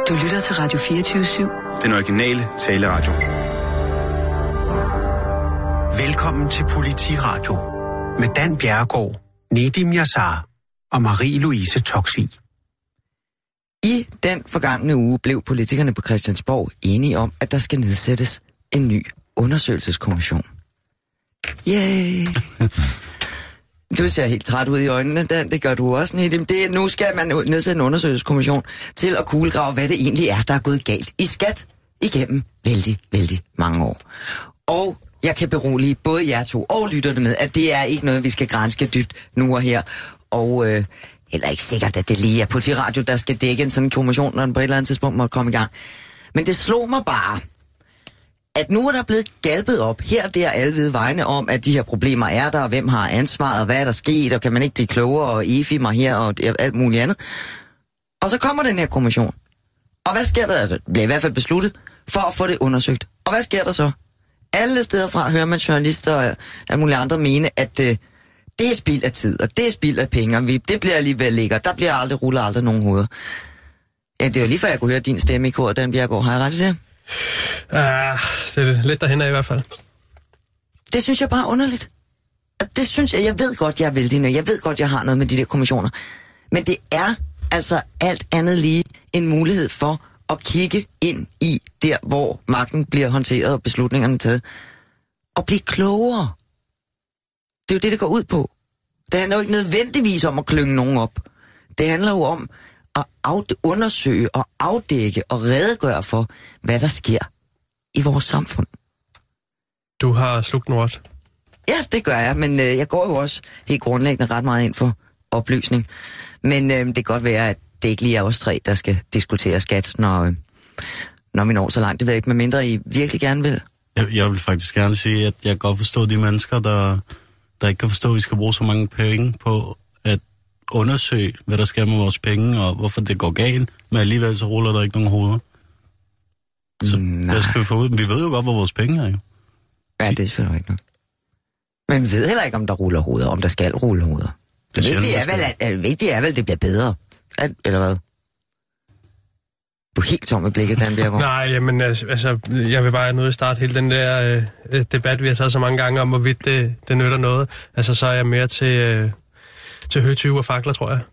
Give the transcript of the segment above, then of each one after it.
Du lytter til Radio 24/7. Den originale taleradio. Velkommen til Politiradio med Dan Bjerregaard, Nedim Yassar og Marie-Louise Toksvig. I den forgangne uge blev politikerne på Christiansborg enige om, at der skal nedsættes en ny undersøgelseskommission. Yay! Du ser helt træt ud i øjnene, Dan. Det gør du også, Nedim. Nu skal man nedsætte en undersøgelseskommission til at kuglegrave, hvad det egentlig er, der er gået galt i skat igennem vældig, vældig mange år. Og jeg kan berolige både jer to og lytterne med, at det er ikke noget, vi skal granske dybt nu og her. Og heller ikke sikkert, at det lige er Politiradio, der skal dække en sådan kommission, når den på et eller andet tidspunkt måtte komme i gang. Men det slog mig bare, at nu er der blevet galpet op her og der alle ved vegne om, at de her problemer er der, og hvem har ansvaret, og hvad er der sket, og kan man ikke blive klogere, og EFI mig her, og alt muligt andet. Og så kommer den her kommission. Og hvad sker der? Det bliver i hvert fald besluttet for at få det undersøgt. Og hvad sker der så? Alle steder fra hører man journalister og alle mulige andre mene, at det er spild af tid, og det er spild af penge, og det bliver alligevel lækkert. Der bliver ruller aldrig nogen hoveder. Ja, det er jo lige før jeg kunne høre din stemme i koret, Dan Bjerregaard. Har jeg ret i det? Det er lidt derhen af i hvert fald. Det synes jeg bare er underligt. Det synes jeg ved godt, jeg er vældig nød. Jeg ved godt, jeg har noget med de der kommissioner. Men det er altså alt andet lige en mulighed for at kigge ind i der, hvor magten bliver håndteret og beslutningerne taget. Og blive klogere. Det er jo det går ud på. Det handler jo ikke nødvendigvis om at klynge nogen op. Det handler jo om at undersøge og afdække og redegøre for, hvad der sker i vores samfund. Du har slugt noget. Ja, det gør jeg, men jeg går jo også helt grundlæggende ret meget ind for oplysning. Men det kan godt være, at det ikke lige er os tre, der skal diskutere skat, når vi når så langt. Det ved jeg ikke, medmindre I virkelig gerne vil. Jeg vil faktisk gerne sige, at jeg godt forstår de mennesker, der ikke kan forstå, at vi skal bruge så mange penge på at undersøge, hvad der sker med vores penge, og hvorfor det går galt, men alligevel så ruller der ikke nogen hoveder. Så der skal vi få ud. Vi ved jo godt, hvor vores penge er jo. Ja, det er selvfølgelig ikke noget. Men vi ved heller ikke, om der ruller hoveder, om der skal rulle hoveder. Det vigtige er vel, at det bliver bedre. Eller hvad? Du er helt tom med blikket, Dan Bjerregaard. Nej, jamen altså, jeg vil bare nødt starte hele den der debat, vi har taget så mange gange om, hvorvidt det nytter noget. Altså, så er jeg mere til høtyve og fakler, tror jeg.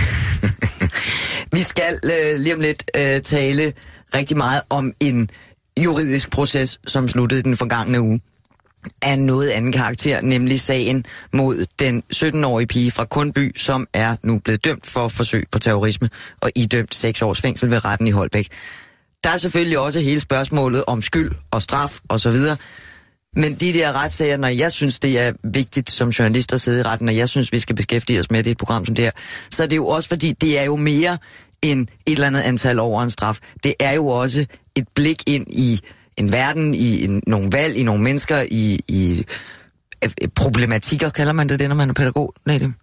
Vi skal lige om lidt tale rigtig meget om en juridisk proces, som sluttede den forgangne uge af noget anden karakter, nemlig sagen mod den 17-årige pige fra Kundby, som er nu blevet dømt for forsøg på terrorisme og idømt 6 års fængsel ved retten i Holbæk. Der er selvfølgelig også hele spørgsmålet om skyld og straf osv., men de der retssager, når jeg synes, det er vigtigt som journalist at sidde i retten, og jeg synes, vi skal beskæftige os med det i et program som det her, så er det jo også fordi, det er jo mere end et eller andet antal over en straf. Det er jo også et blik ind i en verden, i nogle valg, i nogle mennesker, i problematikker, kalder man det, når man er pædagog,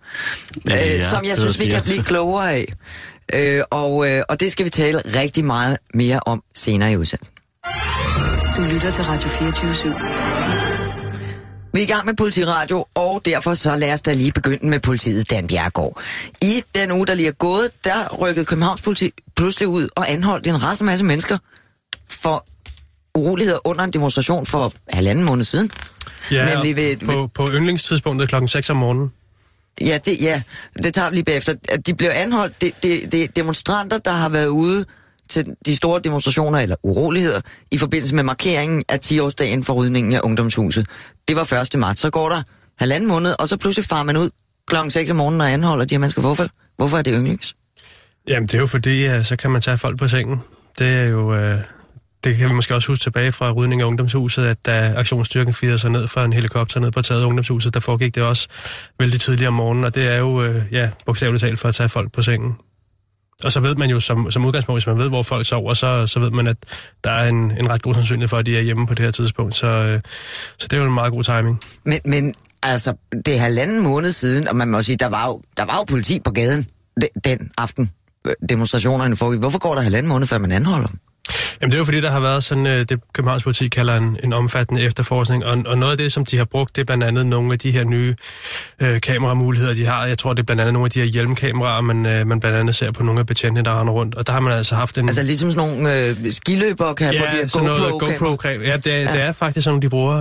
som jeg synes, vi kan blive klogere af. Og det skal vi tale rigtig meget mere om senere i udsendelsen. Du lytter til Radio 24/7. Vi er i gang med Politiradio, og derfor så lad os da lige begynde med politiet, Dan Bjerregaard. I den uge, der lige er gået, der rykkede Københavns politi pludselig ud og anholdt en ret masse mennesker for uroligheder under en demonstration for 1,5 måned siden. Ja, nemlig på yndlingstidspunktet klokken 6 om morgenen. Ja, det tager vi lige bagefter. De blev anholdt. Det er demonstranter, der har været ude til de store demonstrationer eller uroligheder i forbindelse med markeringen af 10-årsdagen for rydningen af Ungdomshuset. Det var 1. marts. Så går der 1,5 måned, og så pludselig farer man ud klokken 6 om morgenen og anholder de her mennesker. Hvorfor er det yndlings? Jamen, det er jo fordi, så kan man tage folk på sengen. Det er jo... Det kan vi måske også huske tilbage fra rydningen af Ungdomshuset, at da aktionsstyrken firede sig ned fra en helikopter ned på taget af Ungdomshuset, der foregik det også vældig tidligt om morgenen, og det er jo, bogstaveligt talt for at tage folk på sengen. Og så ved man jo som udgangspunkt, hvis man ved, hvor folk sover, så ved man, at der er en ret god sandsynlighed for, at de er hjemme på det her tidspunkt. Så det er jo en meget god timing. Men altså, det er 1,5 måned siden, og man må sige, der var jo politi på gaden den aften, demonstrationerne foregik. Hvorfor går der 1,5 måned, før man anholder dem? Jamen det er jo fordi, der har været sådan, det Københavns Politi kalder en omfattende efterforskning, og noget af det, som de har brugt, det er blandt andet nogle af de her nye kameramuligheder, de har. Jeg tror, det er blandt andet nogle af de her hjelmkameraer, man blandt andet ser på nogle af betjentene, der render rundt, og der har man altså haft en... Altså ligesom sådan nogle skiløbere kan på de her GoPro-kameraer? Ja, det er faktisk sådan, de bruger,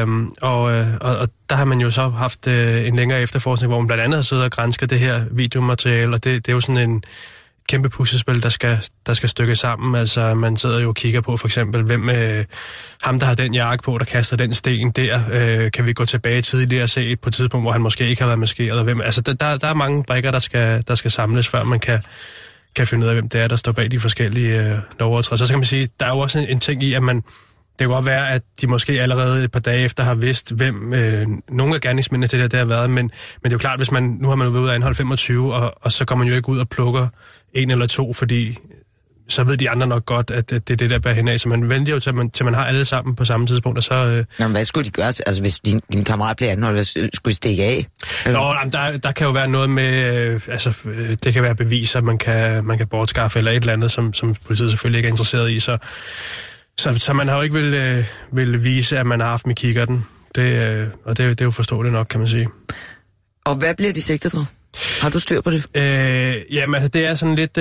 og der har man jo så haft en længere efterforskning, hvor man blandt andet har siddet og grænsket det her videomateriale, og det er jo sådan en kæmpe puslespil, der skal stykke sammen. Altså, man sidder jo og kigger på for eksempel, hvem ham, der har den jakke på, der kaster den sten der, kan vi gå tilbage tidligere og se på et tidspunkt, hvor han måske ikke har været maskeret, og hvem. Altså, der er mange brikker, der skal samles, før man kan finde ud af, hvem det er, der står bag de forskellige lovovertrædelser. Så kan man sige, der er jo også en ting i, at det kan godt være, at de måske allerede et par dage efter har vidst, hvem nogle af gerningsmændene til det har været, men det er jo klart, hvis nu har man jo været ude af anhold 25, og så går man jo ikke ud og plukker en eller to, fordi så ved de andre nok godt, at det er det, der bærer hen af. Så man venter jo til man har alle sammen på samme tidspunkt, og så... Nå, men hvad skulle de gøre? Altså, hvis din kammerat bliver anholdt, skulle de stikke af? Nå, der kan jo være noget med... det kan være beviser, man kan bortskaffe, eller et eller andet, som politiet selvfølgelig ikke er interesseret i, så man har jo ikke vil vise, at man har haft med kikkerten. Og det er jo forståeligt nok, kan man sige. Og hvad bliver de sigtet for? Har du styr på det? Jamen, altså, det er sådan lidt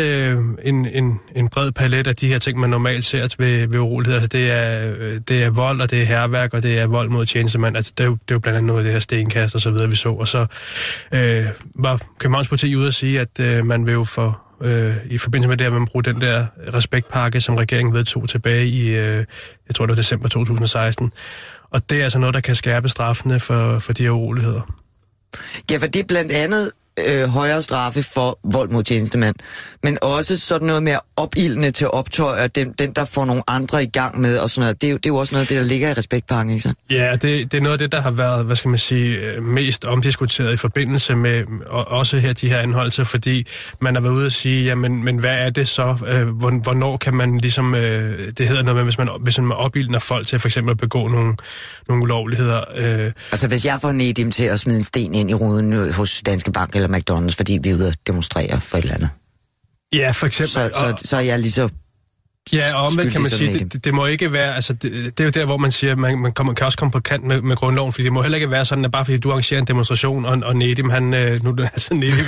en bred palet af de her ting, man normalt ser ved uroligheder. Altså, det er vold, og det er hærværk, og det er vold mod tjenestemand. Altså, det er jo blandt andet noget af det her stenkast og så videre, vi så. Og så var Københavns Politi ude at sige, at man vil jo i forbindelse med det, at man bruger den der respektpakke, som regeringen vedtog tilbage i, jeg tror det var december 2016. Og det er altså noget, der kan skærpe straffene for de her uroligheder. Ja, for det er blandt andet højere straffe for vold mod tjenestemand, men også sådan noget med opildne til optøjer, den der får nogle andre i gang med og sådan noget. Det er jo også noget af det, der ligger i respektpakken, ikke sandt? Ja, det er noget af det, der har været, hvad skal man sige, mest omdiskuteret i forbindelse med også her de her anholdelser, fordi man har været ude at sige, jamen, men hvad er det så? Hvornår kan man ligesom, det hedder noget med, hvis man opildner folk til for eksempel at begå nogle ulovligheder. Altså, hvis jeg får Nedim til at smide en sten ind i ruden hos Danske Bank eller McDonald's, fordi vi er ude at demonstrere for et eller andet. Ja, for eksempel. Så er jeg lige så... Ja, og omvendt kan man sige, det må ikke være, altså det er jo der, hvor man siger, man kan også komme på kant med grundloven, fordi det må heller ikke være sådan, at bare fordi du arrangerer en demonstration, og Nedim, han, nu er det altså Nedim,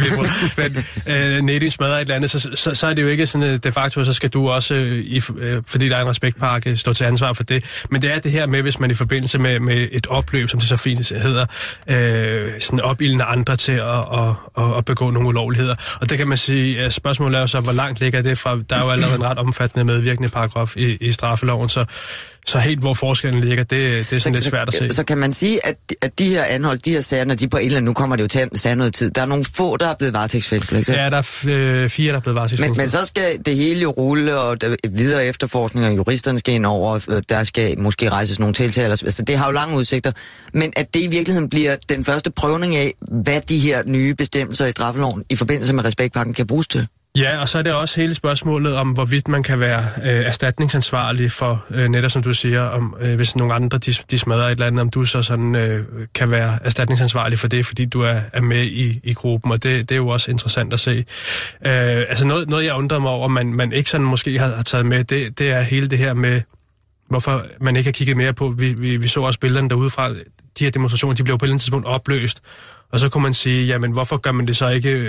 men Nedim smadrer et eller andet, så er det jo ikke sådan, de facto, så skal du også, fordi der er en respektpakke, stå til ansvar for det. Men det er det her med, hvis man i forbindelse med et opløb, som det så fint hedder, sådan opildner andre til at begå nogle ulovligheder. Og det kan man sige, spørgsmålet er jo så, hvor langt ligger det fra, der er jo allerede en ret omfattende medvirkende paragraf i straffeloven, så helt hvor forskellen ligger, det er sådan lidt svært at se. Så kan man sige, at de her anhold, de her sager, når de på et eller andet, nu kommer det jo til at tage noget tid, der er nogle få, der er blevet varetægtsfængslet, ikke? Ja, der er 4, der er blevet varetægtsfængslet. Men så skal det hele jo rulle, og videre efterforskning, og juristerne skal ind over, der skal måske rejses nogle tiltaler, altså det har jo lange udsigter, men at det i virkeligheden bliver den første prøvning af, hvad de her nye bestemmelser i straffeloven i forbindelse med respektpakken kan bruges til. Ja, og så er det også hele spørgsmålet om, hvorvidt man kan være erstatningsansvarlig for, netop som du siger, om hvis nogle andre de smadrer et eller andet, om du så sådan kan være erstatningsansvarlig for det, fordi du er med i gruppen, og det er jo også interessant at se. Altså noget jeg undrer mig over, man ikke sådan måske har taget med, det er hele det her med, hvorfor man ikke har kigget mere på. Vi så også billederne derudefra, de her demonstrationer, de blev på et eller andet tidspunkt opløst, og så kunne man sige, jamen hvorfor gør man det så ikke,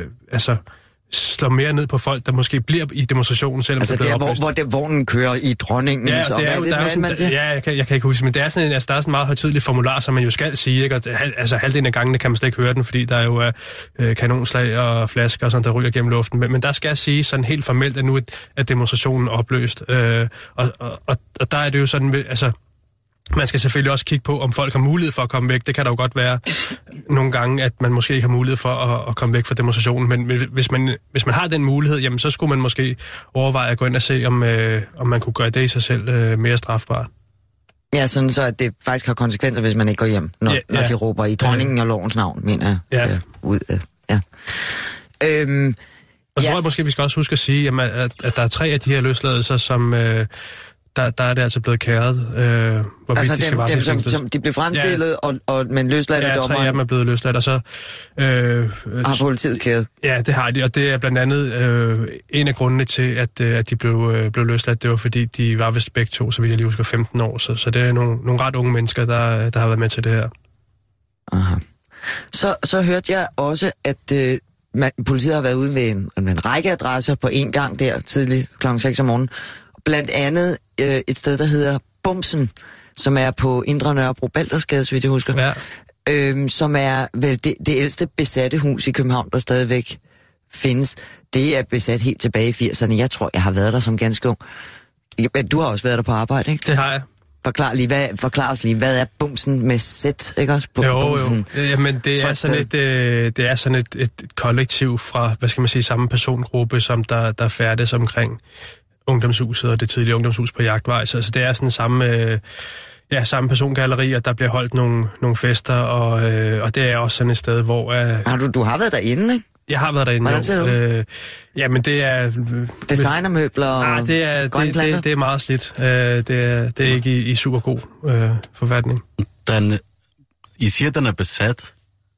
slår mere ned på folk, der måske bliver i demonstrationen, selvom det er blevet opløst. Hvor vognen kører i dronningen. Ja, så det er jo, der er sådan, jeg kan ikke huske, men det er sådan der er sådan en meget højtidelig formular, som man jo skal sige, ikke? Og, altså halvdelen af gangene kan man slet ikke høre den, fordi der er jo kanonslag og flasker og sådan, der ryger gennem luften. Men der skal sige sådan helt formelt, at nu er demonstrationen opløst. Og der er det jo sådan, altså man skal selvfølgelig også kigge på, om folk har mulighed for at komme væk. Det kan der jo godt være nogle gange, at man måske ikke har mulighed for at komme væk fra demonstrationen. Men hvis man har den mulighed, jamen, så skulle man måske overveje at gå ind og se, om man kunne gøre det i sig selv mere strafbart. Ja, sådan så at det faktisk har konsekvenser, hvis man ikke går hjem, når de råber i dronningen og lovens navn, mener jeg. Og så tror jeg måske, vi skal også huske at sige, at der er 3 af de her løsladelser, som der er det altså blevet kæret, hvorvidt altså de skal varetægtsfængsles. som de blev fremstillet, men løsladt af dommeren? Ja, 3 af dem er blevet løsladt, og så... har politiet kæret? Ja, det har de, og det er blandt andet en af grundene til, at de blev løsladt. Det var, fordi de var vist begge to, så vidt jeg lige husker, 15 år. Så det er nogle ret unge mennesker, der har været med til det her. Aha. Så hørte jeg også, at politiet har været ude ved en række adresser på en gang der tidlig kl. 6 om morgenen. Blandt andet et sted, der hedder Bumsen, som er på Indre Nørrebro Baldersgade, så vidt jeg husker. Ja. Som er vel det ældste besatte hus i København, der stadigvæk findes. Det er besat helt tilbage i 80'erne. Jeg tror, jeg har været der som ganske ung. Men du har også været der på arbejde, ikke? Det har jeg. Forklar os lige, hvad er Bumsen med sæt, ikke også? Bumsen. Jo. Jamen, det er sådan et kollektiv fra, hvad skal man sige, samme persongruppe, som der færdes omkring ungdomshuset og det tidlige ungdomshus på Jagtvej. Så det er sådan samme persongalleri, og der bliver holdt nogle fester, og det er også sådan et sted, hvor... Du har været derinde, ikke? Jeg har været derinde. Hvordan ser det ud? Jamen, det er... Designermøbler og det er meget slidt. Det er ikke i super god forfatning. I siger, at den er besat.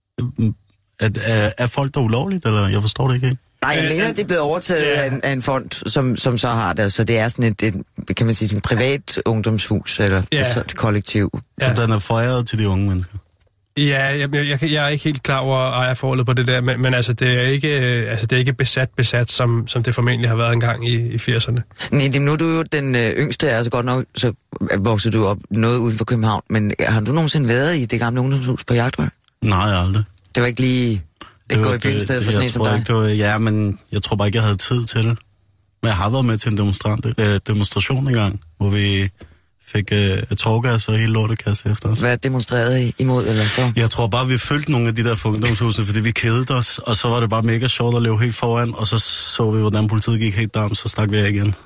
Er folk der ulovligt, eller? Jeg forstår det ikke. Nej, jeg mener, det er blevet overtaget af en fond, som så har det. Så det er sådan et kan man sige, et privat ungdomshus, eller et kollektiv. Så den er foræret til de unge mennesker? Ja, jeg er ikke helt klar over ejerforholdet på det der, men altså, det er ikke besat, som det formentlig har været engang i 80'erne. Nej, nu er du jo den yngste, altså godt nok, så voksede du op noget uden for København, men har du nogensinde været i det gamle ungdomshus på Jagtvej? Nej, aldrig. Det var ikke lige et gå i byen sted for sådan en som dig? Men jeg tror bare ikke, jeg havde tid til det. Men jeg har været med til en demonstration engang, hvor vi fik tårgas og hele lortekasse efter os. Hvad demonstrerede I imod, eller for? Jeg tror bare, vi følte nogle af de der ungdomshusene, fordi vi kædede os, og så var det bare mega sjovt at leve helt foran, og så vi, hvordan politiet gik helt down, så stak vi af igen.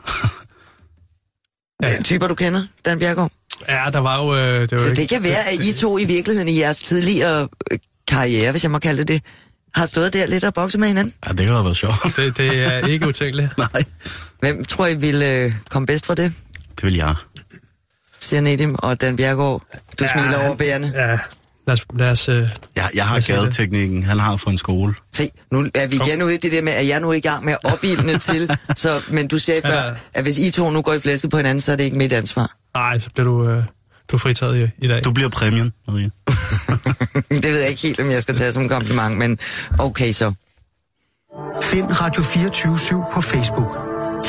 Typer, du kender, Dan Bjerregaard? Ja, der var jo... Så det kan være, at I to i virkeligheden i jeres tidligere karriere, hvis jeg må kalde det, har stået der lidt og bokset med hinanden? Ja, det kan have været sjovt. Det er ikke utænkeligt. Nej. Hvem tror I ville komme bedst for det? Det vil jeg. Siger Nedim og Dan Bjerregaard. Du smiler overbærende. Ja, lad os jeg har gadeteknikken. Han har fra en skole. Se, nu er vi igen ude i det der med, at jeg nu er i gang med at opildne til. Men du sagde før, at hvis I to nu går i flæsket på hinanden, så er det ikke mit ansvar. Nej, så bliver du fritaget i dag. Du bliver præmien, Maria. Det ved jeg ikke helt, om jeg skal tage som en kompliment, men okay så. Find Radio 24/7 på Facebook.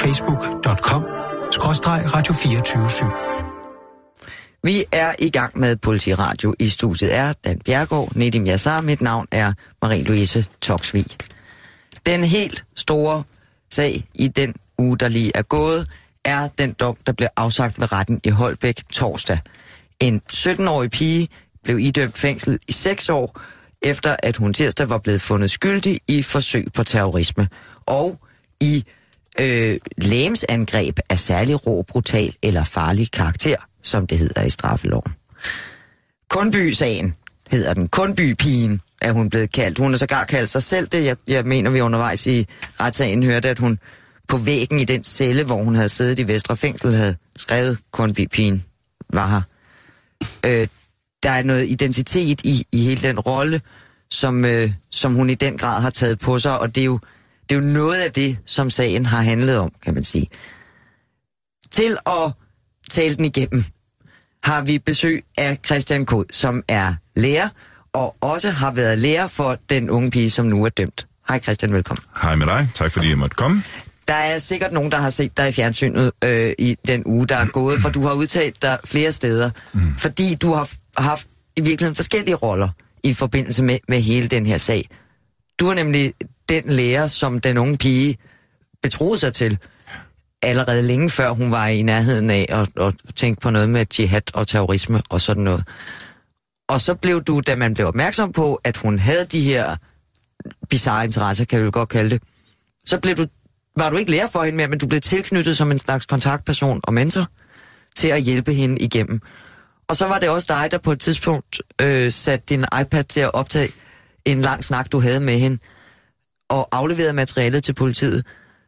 Facebook.com/Radio 24/7. Vi er i gang med Politiradio. I studiet er Dan Bjerregaard, Nedim Yassar. Mit navn er Marie-Louise Toksvig. Den helt store sag i den uge, der lige er gået, er den dom, der blev afsagt ved retten i Holbæk torsdag. En 17-årig pige blev idømt fængsel i 6 år, efter at hun tirsdag var blevet fundet skyldig i forsøg på terrorisme og i legemsangreb af særlig rå, brutal eller farlig karakter, som det hedder i straffeloven. Kundby-sagen hedder den. Kundby-pigen er hun blevet kaldt. Hun har sågar kaldt sig selv det. Jeg mener, vi undervejs i retssagen hørte, at hun på væggen i den celle, hvor hun havde siddet i Vestre Fængsel, havde skrevet Kundby-pigen var her. Der er noget identitet i hele den rolle, som hun i den grad har taget på sig, og det er jo noget af det, som sagen har handlet om, kan man sige. Til at tale den igennem, har vi besøg af Christian Kod, som er lærer, og også har været lærer for den unge pige, som nu er dømt. Hej Christian, velkommen. Hej med dig, tak fordi jeg måtte komme. Der er sikkert nogen, der har set dig i fjernsynet i den uge, der er gået, for du har udtalt dig flere steder, fordi du har haft i virkeligheden forskellige roller i forbindelse med hele den her sag. Du er nemlig den lærer, som den unge pige betroede sig til, allerede længe før hun var i nærheden af at tænke på noget med jihad og terrorisme og sådan noget. Og så blev du, da man blev opmærksom på, at hun havde de her bizarre interesser, kan vi vel godt kalde det, så var du ikke lærer for hende mere, men du blev tilknyttet som en slags kontaktperson og mentor til at hjælpe hende igennem. Og så var det også dig, der på et tidspunkt satte din iPad til at optage en lang snak, du havde med hende, og afleverede materialet til politiet.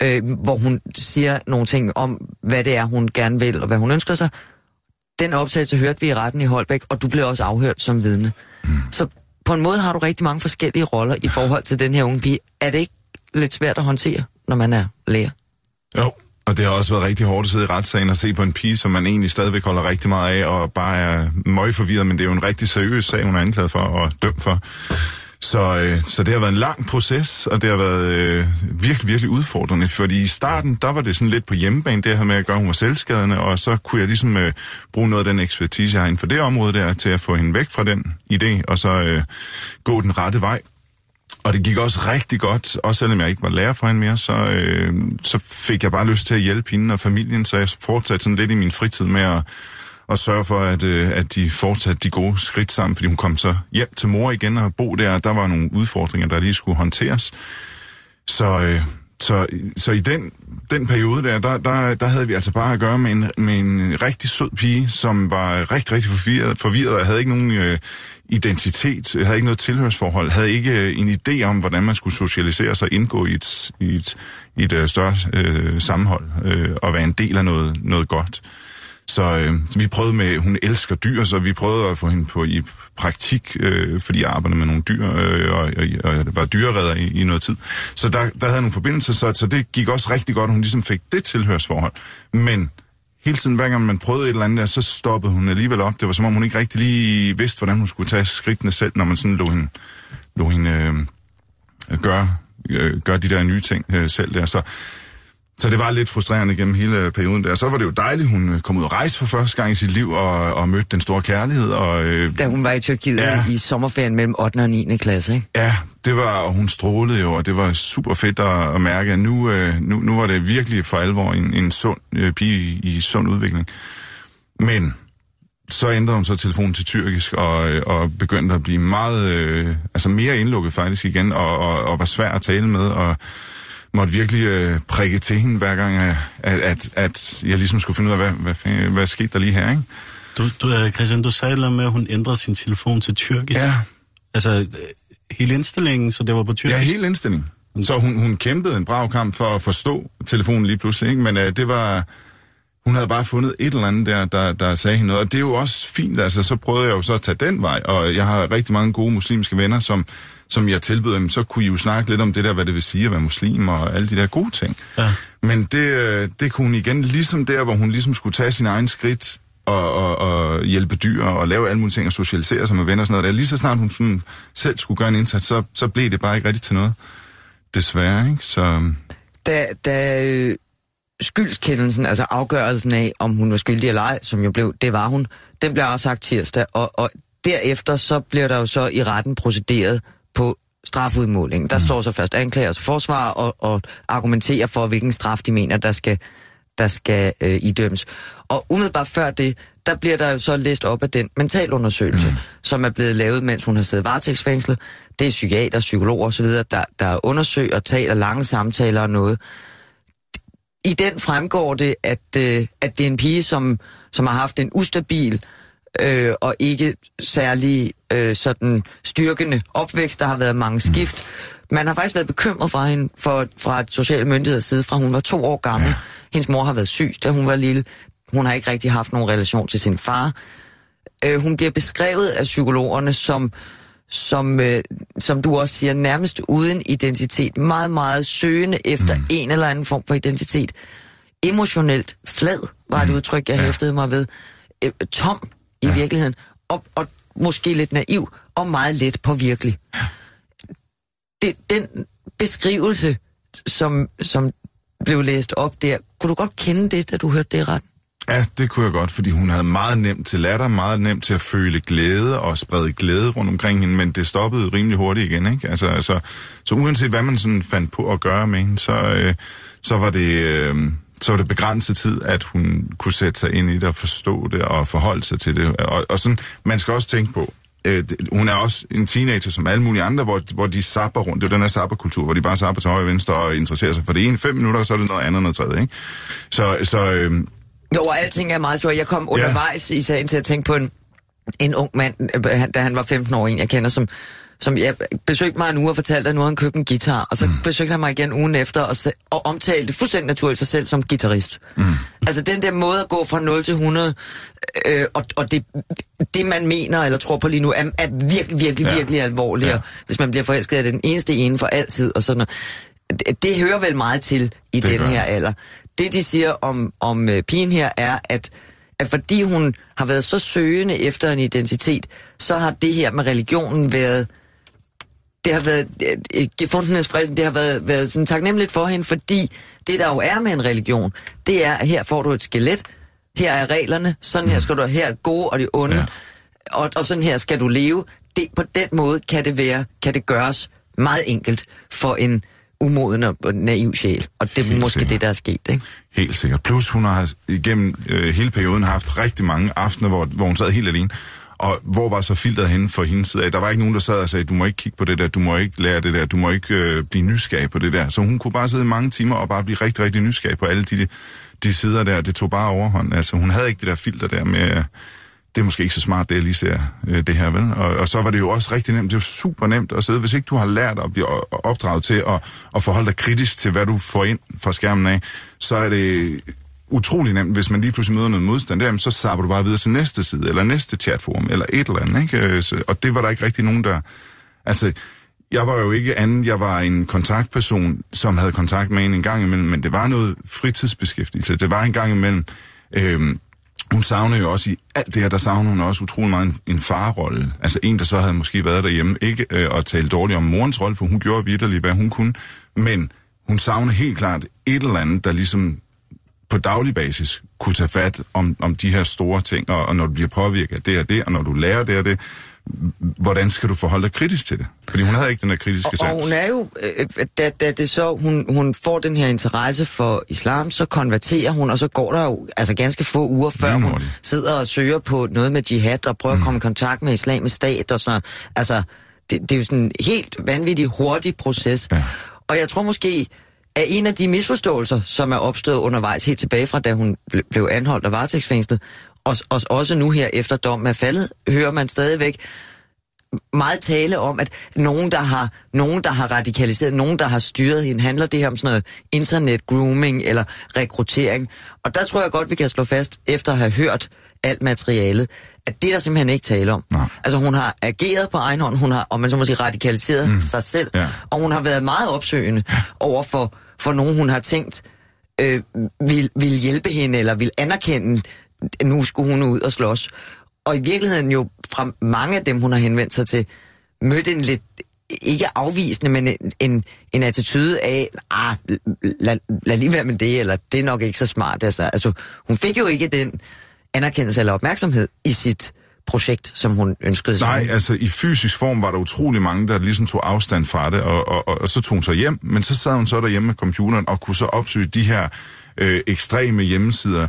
hvor hun siger nogle ting om, hvad det er, hun gerne vil, og hvad hun ønsker sig. Den optagelse hørte vi i retten i Holbæk, og du blev også afhørt som vidne. Så på en måde har du rigtig mange forskellige roller i forhold til den her unge pige. Er det ikke lidt svært at håndtere, når man er lærer? Jo, og det har også været rigtig hårdt at sidde i retssagen og se på en pige, som man egentlig stadigvæk holder rigtig meget af, og bare er møgforvirret, men det er jo en rigtig seriøs sag, hun er anklaget for og dømt for. Så det har været en lang proces, og det har været virkelig, virkelig udfordrende, fordi i starten, der var det sådan lidt på hjemmebane, det her med at gøre, hun var selvskadende, og så kunne jeg ligesom bruge noget af den ekspertise, jeg har inden for det område der, til at få hende væk fra den idé, og så gå den rette vej. Og det gik også rigtig godt, også selvom jeg ikke var lærer for hende mere, så fik jeg bare lyst til at hjælpe hende og familien, så jeg fortsatte sådan lidt i min fritid med at sørge for, at de fortsatte de gode skridt sammen, fordi hun kom så hjem til mor igen og bo der, og der var nogle udfordringer, der lige skulle håndteres. Så i den periode der havde vi altså bare at gøre med en rigtig sød pige, som var rigtig, rigtig forvirret og havde ikke nogen identitet, havde ikke noget tilhørsforhold, havde ikke en idé om, hvordan man skulle socialisere sig og indgå i et større sammenhold og være en del af noget godt. Så vi prøvede med, hun elsker dyr, så vi prøvede at få hende i praktik, fordi jeg arbejdede med nogle dyr, og var dyrereder i noget tid. Så der havde nogle forbindelser, så det gik også rigtig godt, at hun ligesom fik det tilhørsforhold. Men hele tiden, hver gang man prøvede et eller andet der, så stoppede hun alligevel op. Det var som om, hun ikke rigtig lige vidste, hvordan hun skulle tage skridtene selv, når man sådan lå hende gøre de der nye ting selv der. Så det var lidt frustrerende gennem hele perioden der. Så var det jo dejligt, hun kom ud og rejse for første gang i sit liv og mødte den store kærlighed. Da hun var i Tyrkiet i sommerferien mellem 8. og 9. klasse, ikke? Ja, det var, og hun strålede jo, og det var super fedt at mærke, at nu var det virkelig for alvor en sund pige i sund udvikling. Men så ændrede hun så telefonen til tyrkisk, og begyndte at blive meget, mere indlukket faktisk igen, og var svær at tale med, og måtte virkelig prikke til hende hver gang, at jeg ligesom skulle finde ud af, hvad skete der lige her, ikke? Christian, du sagde noget med, at hun ændrede sin telefon til tyrkisk. Ja. Altså, hele indstillingen, så det var på tyrkisk? Ja, hele indstillingen. Så hun kæmpede en brav kamp for at forstå telefonen lige pludselig, ikke? Men det var... Hun havde bare fundet et eller andet der sagde hende noget, og det er jo også fint, altså så prøvede jeg jo så at tage den vej, og jeg har rigtig mange gode muslimske venner, som jeg tilbød dem, så kunne I jo snakke lidt om det der, hvad det vil sige at være muslim, og alle de der gode ting. Ja. Men det kunne hun igen, ligesom der, hvor hun ligesom skulle tage sin egen skridt, og hjælpe dyr, og lave alle mulige ting, og socialisere sig med venner og sådan noget der. Lige så snart hun sådan selv skulle gøre en indsats, så blev det bare ikke rigtig til noget. Desværre, ikke? Så... Da skyldskendelsen, altså afgørelsen af, om hun var skyldig eller ej, som jo blev, det var hun, den blev afsagt tirsdag, og derefter så bliver der jo så i retten procederet på strafudmålingen. Der står så først anklagers forsvar og argumenterer for, hvilken straf de mener, der skal idømmes. Og umiddelbart før det, der bliver der jo så læst op af den mentalundersøgelse, som er blevet lavet, mens hun har siddet varetægtsfængslet. Det er psykiater, psykologer osv., der undersøger og taler lange samtaler og noget. I den fremgår det, at det er en pige, som har haft en ustabil og ikke særlig sådan styrkende opvækst. Der har været mange skift. Man har faktisk været bekymret fra hende fra et sociale myndigheders side, fra hun var 2 år gammel. Ja. Hendes mor har været syg, da hun var lille. Hun har ikke rigtig haft nogen relation til sin far. Hun bliver beskrevet af psykologerne som du også siger, nærmest uden identitet. Meget, meget søgende efter en eller anden form for identitet. Emotionelt flad, var det udtryk, jeg hæftede mig ved. Tom i virkeligheden. Og måske lidt naiv, og meget let påvirkelig. Den beskrivelse, som blev læst op der, kunne du godt kende det, da du hørte det i retten? Ja, det kunne jeg godt, fordi hun havde meget nemt til latter, meget nemt til at føle glæde og sprede glæde rundt omkring hende, men det stoppede rimelig hurtigt igen, ikke? Altså, så uanset hvad man sådan fandt på at gøre med hende, så var det begrænset tid, at hun kunne sætte sig ind i det og forstå det og forholde sig til det. Og sådan, man skal også tænke på, hun er også en teenager som alle mulige andre, hvor de zapper rundt. Det er jo den her zapperkultur, hvor de bare zapper til højre og venstre og interesserer sig for det ene 5 minutter, og så er det noget andet, noget tredje, ikke? Jo, og alting er meget svært. Jeg kom undervejs i sagen til at tænke på en ung mand, da han var 15 år, en jeg kender, som jeg besøgte mig en uge og fortalte, at nu har han købt en guitar, og så besøgte han mig igen ugen efter, og omtalte fuldstændig naturligt sig selv som guitarist. Altså den der måde at gå fra 0 til 100, og det man mener eller tror på lige nu, er virkelig alvorligt. Ja. Hvis man bliver forelsket af den eneste ene for altid, og sådan noget. Det hører vel meget til i den her alder. Det, de siger om pigen her, er, at fordi hun har været så søgende efter en identitet, så har det her med religionen været... Det har været gefundenes fristen, det har været sådan taknemmeligt for hende, fordi det, der jo er med en religion, det er, at her får du et skelet, her er reglerne, sådan her skal du, her er det gode og det onde, og sådan her skal du leve. På den måde kan det gøres meget enkelt for en umoden og naiv sjæl, og det er måske sikkert det, der er sket, ikke? Helt sikkert. Plus hun har igennem hele perioden haft rigtig mange aftener, hvor hun sad helt alene. Og hvor var så filteret henne for hendes side af? Der var ikke nogen, der sad og sagde, du må ikke kigge på det der, du må ikke lære det der, du må ikke blive nysgerrig på det der. Så hun kunne bare sidde i mange timer og bare blive rigtig, rigtig nysgerrig på alle de sider der. Det tog bare overhånd. Altså hun havde ikke det der filter der med, det er måske ikke så smart, det jeg lige ser det her, vel? Og så var det jo også rigtig nemt. Det er jo super nemt at sidde. Hvis ikke du har lært at blive opdraget til at forholde dig kritisk til, hvad du får ind fra skærmen af, så er det utrolig nemt, hvis man lige pludselig møder noget modstand der, så zapper du bare videre til næste side, eller næste chatforum, eller et eller andet, ikke? Og det var der ikke rigtig nogen, der... Altså, jeg var jo ikke anden, jeg var en kontaktperson, som havde kontakt med en gang imellem, men det var noget fritidsbeskæftigelse. Det var en gang imellem... Hun savner jo også i alt det her, der savner hun også utrolig meget en farrolle. Altså en, der så havde måske været derhjemme, ikke at tale dårligt om morens rolle, for hun gjorde vitterligt, hvad hun kunne, men hun savner helt klart et eller andet, der ligesom på daglig basis kunne tage fat om de her store ting, og når du bliver påvirket af det og det, og når du lærer det og det, hvordan skal du forholde dig kritisk til det? Fordi hun havde ikke den der kritiske sans. Og hun er jo, da det så, hun får den her interesse for islam, så konverterer hun, og så går der jo altså ganske få uger før hun sidder og søger på noget med jihad, og prøver at komme i kontakt med Islamisk Stat og sådan noget. Altså, det er jo sådan en helt vanvittig hurtig proces. Ja. Og jeg tror måske, at en af de misforståelser, som er opstået undervejs helt tilbage fra, da hun blev anholdt og varetægtsfængslet, og også nu her efter dommen er faldet, hører man stadigvæk meget tale om, at nogen, der har radikaliseret, nogen, der har styret hende, handler det her om sådan noget internet-grooming eller rekruttering. Og der tror jeg godt, vi kan slå fast, efter at have hørt alt materialet, at det er der simpelthen ikke tale om. Nej. Altså hun har ageret på egen hånd, hun har, om man så må sige, radikaliseret sig selv, og hun har været meget opsøgende over for nogen, hun har tænkt, vil hjælpe hende, eller vil anerkende, nu skulle hun ud og slås. Og i virkeligheden jo fra mange af dem, hun har henvendt sig til, mødte en lidt, ikke afvisende, men en attitude af, lad lige være med det, eller det er nok ikke så smart. Altså hun fik jo ikke den anerkendelse eller opmærksomhed i sit projekt, som hun ønskede sig. Nej, altså i fysisk form var der utrolig mange, der ligesom tog afstand fra det, og så tog hun sig hjem, men så sad hun så derhjemme med computeren og kunne så opsøge de her ekstreme hjemmesider,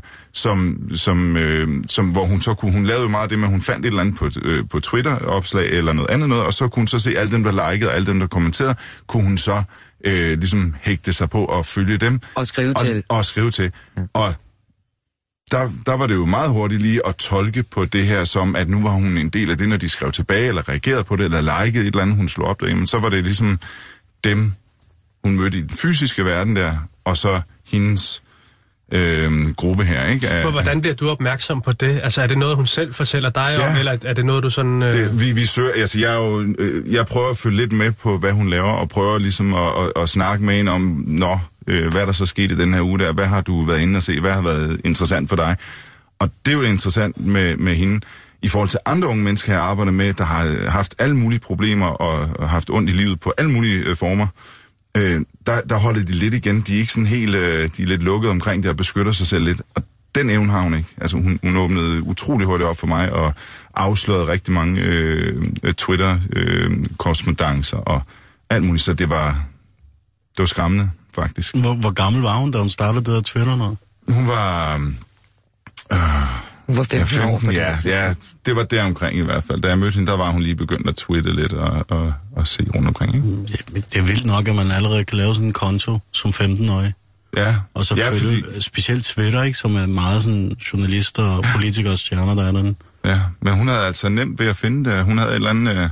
som hvor hun så kunne, hun lavede jo meget af det med, at hun fandt et eller andet på Twitter-opslag eller noget andet noget, og så kunne hun så se alle dem, der likede, og alle dem, der kommenterede, kunne hun så ligesom hægte sig på og følge dem. Og skrive til. Og skrive til. Ja. Og der var det jo meget hurtigt lige at tolke på det her som, at nu var hun en del af det, når de skrev tilbage, eller reagerede på det, eller likede et eller andet, hun slog op derhjemme. Så var det ligesom dem, hun mødte i den fysiske verden der, og så hendes gruppe her, ikke? Hvordan bliver du opmærksom på det? Altså, er det noget, hun selv fortæller dig om, eller er det noget, du sådan... Vi søger, altså, jeg prøver at følge lidt med på, hvad hun laver, og prøver ligesom at snakke med hende om, hvad der så skete i den her uge der, hvad har du været inde og se, hvad har været interessant for dig? Og det er jo interessant med hende, i forhold til andre unge mennesker, jeg arbejder med, der har haft alle mulige problemer, og haft ondt i livet på alle mulige former. Der holder de lidt igen. De er ikke sådan helt, de er lidt lukket omkring det og beskytter sig selv lidt. Og den evne har hun ikke. Altså hun åbnede utrolig hurtigt op for mig og afslørede rigtig mange Twitter-korrespondancer og alt muligt. Så det var skræmmende, faktisk. Hvor gammel var hun, da hun startede det her Twitter noget? Hun var... Hun var 15 år på det. Ja, det var deromkring i hvert fald. Da jeg mødte hende, der var hun lige begyndt at twitte lidt og se rundt omkring. Ikke? Ja, det er vildt nok, at man allerede kan lave sådan en konto som 15-årig. Ja. Og så følge specielt Twitter, ikke, som er meget sådan journalister og politikere og stjerner, der er den. Ja, men hun havde altså nemt ved at finde det. Hun havde et eller andet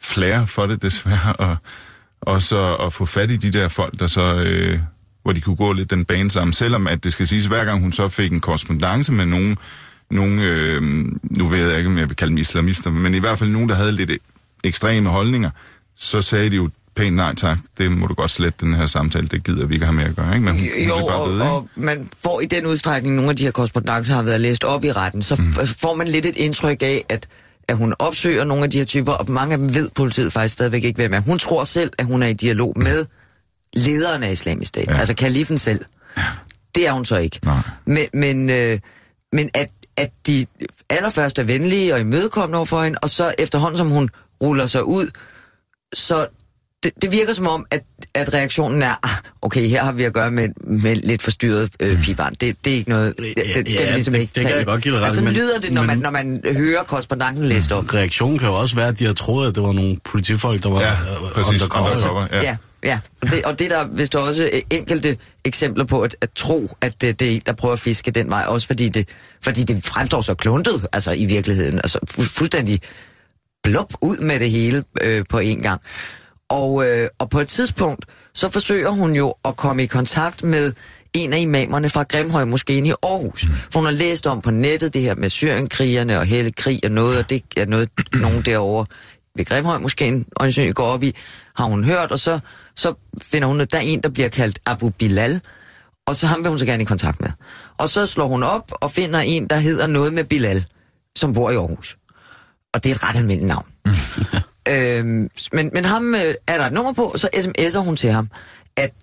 flair for det, desværre, og så at få fat i de der folk, der så, hvor de kunne gå lidt den bane sammen, selvom at det skal siges, hver gang hun så fik en korrespondance med nogen, nu ved jeg ikke, om jeg vil kalde dem islamister, men i hvert fald nogen, der havde lidt ekstreme holdninger, så sagde de jo pænt nej tak, det må du godt slette den her samtale, det gider vi ikke have med at gøre, ikke? Men og man får i den udstrækning, nogle af de her korrespondancer har været læst op i retten, så får man lidt et indtryk af, at hun opsøger nogle af de her typer, og mange af dem ved politiet faktisk stadigvæk ikke, hvem er. Hun tror selv, at hun er i dialog med lederen af Islamisk Stat, altså kalifen selv. Ja. Det er hun så ikke. Men at de allerførst er venlige og imødekommende over for hende, og så efterhånden, som hun ruller sig ud, så det virker som om, at reaktionen er, okay, her har vi at gøre med lidt forstyrret pigebarn. Det er ikke noget, det skal vi ligesom ikke tage. Det kan jeg godt give dig ret. Altså, lyder det, når man hører korrespondancen læst op. Reaktionen kan jo også være, at de har troet, at det var nogle politifolk, der var undercover. Ja. Og det er der vist også enkelte eksempler på at tro, at det er en, der prøver at fiske den vej, også fordi det fremstår så kluntet, altså i virkeligheden, altså fuldstændig blop ud med det hele på en gang. Og på et tidspunkt, så forsøger hun jo at komme i kontakt med en af imamerne fra Grimhøjmoskeen i Aarhus. For hun har læst om på nettet det her med syrienkrigerne og hellig krig og noget, og det er noget, nogen derovre ved Grimhøjmoskeen og går op i, har hun hørt, og så finder hun, at der er en, der bliver kaldt Abu Bilal, og så ham vil hun så gerne i kontakt med. Og så slår hun op og finder en, der hedder noget med Bilal, som bor i Aarhus. Og det er et ret almindeligt navn. Men ham er der et nummer på, og så sms'er hun til ham, at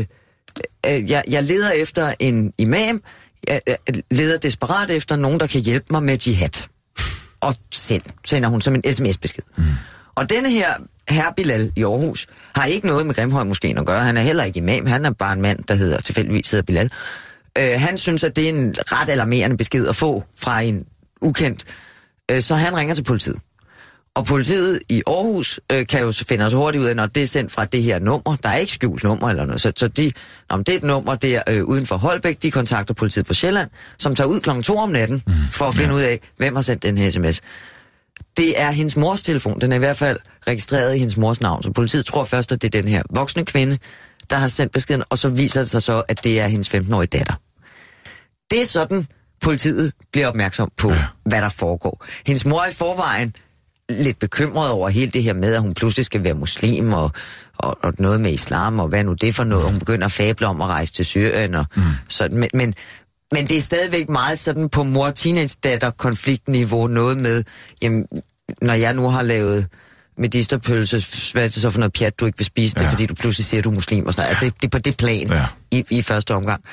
jeg leder efter en imam, jeg leder desperat efter nogen, der kan hjælpe mig med jihad. Og sender hun som en sms-besked. Og denne her herr Bilal i Aarhus har ikke noget med Grimhøjmoskeen at gøre. Han er heller ikke imam, han er bare en mand, der tilfældigvis hedder Bilal. Han synes, at det er en ret alarmerende besked at få fra en ukendt, så han ringer til politiet. Og politiet i Aarhus kan jo finde os hurtigt ud af, når det er sendt fra det her nummer. Der er ikke skjult nummer eller noget. Så det er et nummer der uden for Holbæk. De kontakter politiet på Sjælland, som tager ud 2:00 om natten for at finde ud af, hvem har sendt den her sms. Det er hendes mors telefon. Den er i hvert fald registreret i hendes mors navn. Så politiet tror først, at det er den her voksne kvinde, der har sendt beskeden, og så viser det sig så, at det er hendes 15-årige datter. Det er sådan, politiet bliver opmærksom på, hvad der foregår. Hendes mor er i forvejen lidt bekymret over hele det her med, at hun pludselig skal være muslim og noget med islam, og hvad nu det for noget. Hun begynder at fable om at rejse til Syrien. Og sådan, men det er stadigvæk meget sådan på mor-teenage-datter-konfliktniveau noget med, jamen, når jeg nu har lavet medisterpølse, hvad er det så for noget pjat, du ikke vil spise det, fordi du pludselig siger, du er muslim og sådan noget. Altså, det er på det plan i første omgang.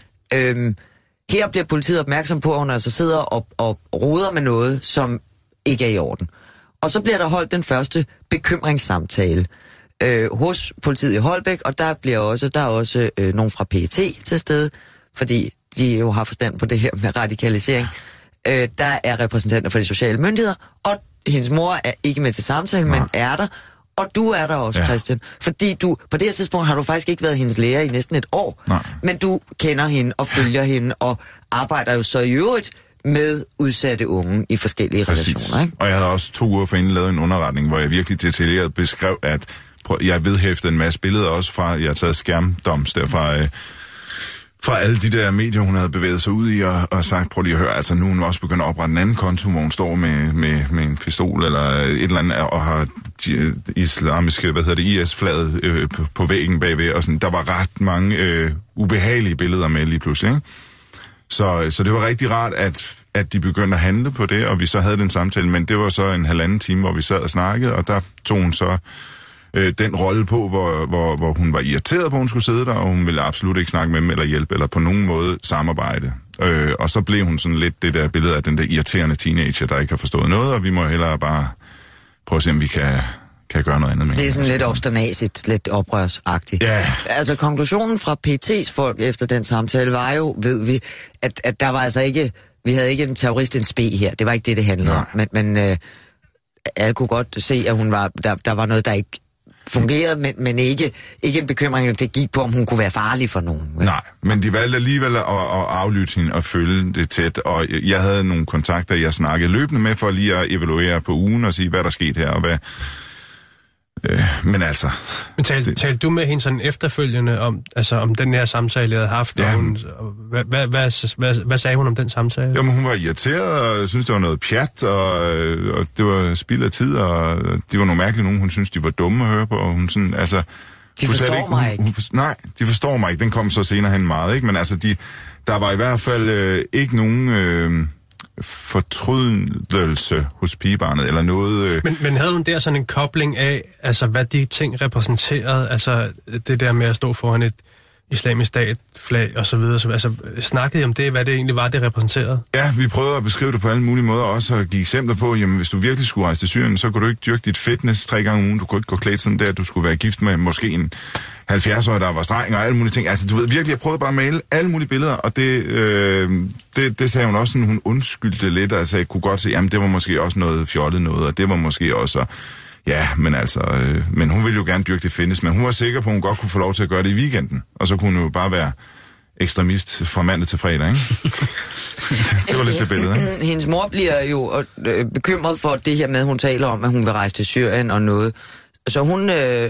Her bliver politiet opmærksom på, at hun altså sidder og roder med noget, som ikke er i orden. Og så bliver der holdt den første bekymringssamtale hos politiet i Holbæk, og der er også nogen fra PET til stede, fordi de jo har forstand på det her med radikalisering. Der er repræsentanter for de sociale myndigheder, og hendes mor er ikke med til samtalen, men er der. Og du er der også, Christian. Fordi du, på det her tidspunkt har du faktisk ikke været hendes lærer i næsten et år. Nej. Men du kender hende og følger hende, og arbejder jo så i øvrigt med udsatte unge i forskellige relationer. Ikke? Og jeg havde også 2 uger forinden lavet en underretning, hvor jeg virkelig detaljeret beskrev, at jeg vedhæftede en masse billeder også fra, jeg har taget skærmdoms derfra, fra alle de der medier, hun havde bevæget sig ud i, og sagt, prøv lige at høre, altså nu er hun også begyndt at oprette en anden konto, hvor hun står med en pistol eller et eller andet, og har islamiske, IS-flaget på væggen bagved, og sådan. Der var ret mange ubehagelige billeder med lige pludselig, ikke? Så det var rigtig rart, at de begyndte at handle på det, og vi så havde den samtale, men det var så en 1,5 time, hvor vi sad og snakkede, og der tog hun så den rolle på, hvor hun var irriteret på, at hun skulle sidde der, og hun ville absolut ikke snakke med dem eller hjælpe, eller på nogen måde samarbejde. Og så blev hun sådan lidt det der billede af den der irriterende teenager, der ikke har forstået noget, og vi må hellere bare prøve at se, om vi kan gøre noget andet med. Det er sådan lidt obsternasigt, lidt oprørsagtigt. Ja. Altså konklusionen fra PT's folk efter den samtale var jo, ved vi, at der var altså ikke, vi havde ikke en terrorist en spe her. Det var ikke det handlede om. Men alle kunne godt se, at hun var, der var noget, der ikke fungerede, men ikke en bekymring, at det gik på, om hun kunne være farlig for nogen. Nej, men de valgte alligevel at aflytte hende og følge det tæt, og jeg havde nogle kontakter, jeg snakkede løbende med for lige at evaluere på ugen og sige, hvad der skete her, og Men altså... Men talte du med hende sådan efterfølgende om den her samtale, jeg havde haft? Ja. Hvad sagde hun om den samtale? Jamen, hun var irriteret, og syntes, det var noget pjat, og det var spild af tid, og de var nogle mærkelige nogen, hun syntes, de var dumme at høre på, og hun sådan, altså... De forstår mig ikke. Nej, de forstår mig ikke. Den kom så senere hen meget, ikke? Men altså, der var i hvert fald ikke nogen... fortrydelse hos pigebarnet, eller noget... Men havde hun der sådan en kobling af, altså hvad de ting repræsenterede, altså det der med at stå foran et islamisk stat-flag og så videre, altså snakkede I om det, hvad det egentlig var, det repræsenterede? Ja, vi prøvede at beskrive det på alle mulige måder, også at give eksempler på, jamen hvis du virkelig skulle rejse til Syrien, så kunne du ikke dyrke dit fitness 3 gange om ugen, du kunne ikke gå klædt sådan der, du skulle være gift med måske en 70-årig, der var streng og alle mulige ting. Altså du ved virkelig, jeg prøvede bare at male alle mulige billeder, og det sagde hun også, hun undskyldte lidt, altså jeg kunne godt se, jamen det var måske også noget fjollet noget, og det var måske også... Ja, men altså, men hun ville jo gerne dyrke det fitness, men hun var sikker på, at hun godt kunne få lov til at gøre det i weekenden, og så kunne hun jo bare være ekstremist fra mandag til fredag, ikke? Det var lidt det billede, ikke? Hendes mor bliver jo bekymret for det her med, at hun taler om, at hun vil rejse til Syrien og noget. Så hun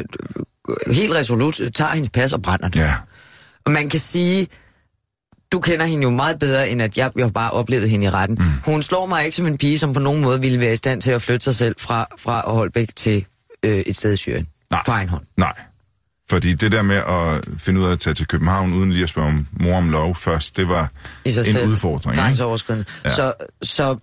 helt resolut tager hendes pas og brænder det. Ja. Og man kan sige, du kender hende jo meget bedre, end at jeg har bare oplevet hende i retten. Hun slår mig ikke som en pige, som på nogen måde ville være i stand til at flytte sig selv fra Holbæk til et sted i Syrien. Nej. På egen hånd. Nej. Fordi det der med at finde ud af at tage til København, uden lige at spørge om mor om lov først, det var en udfordring. Grænseoverskridende. Ja. Så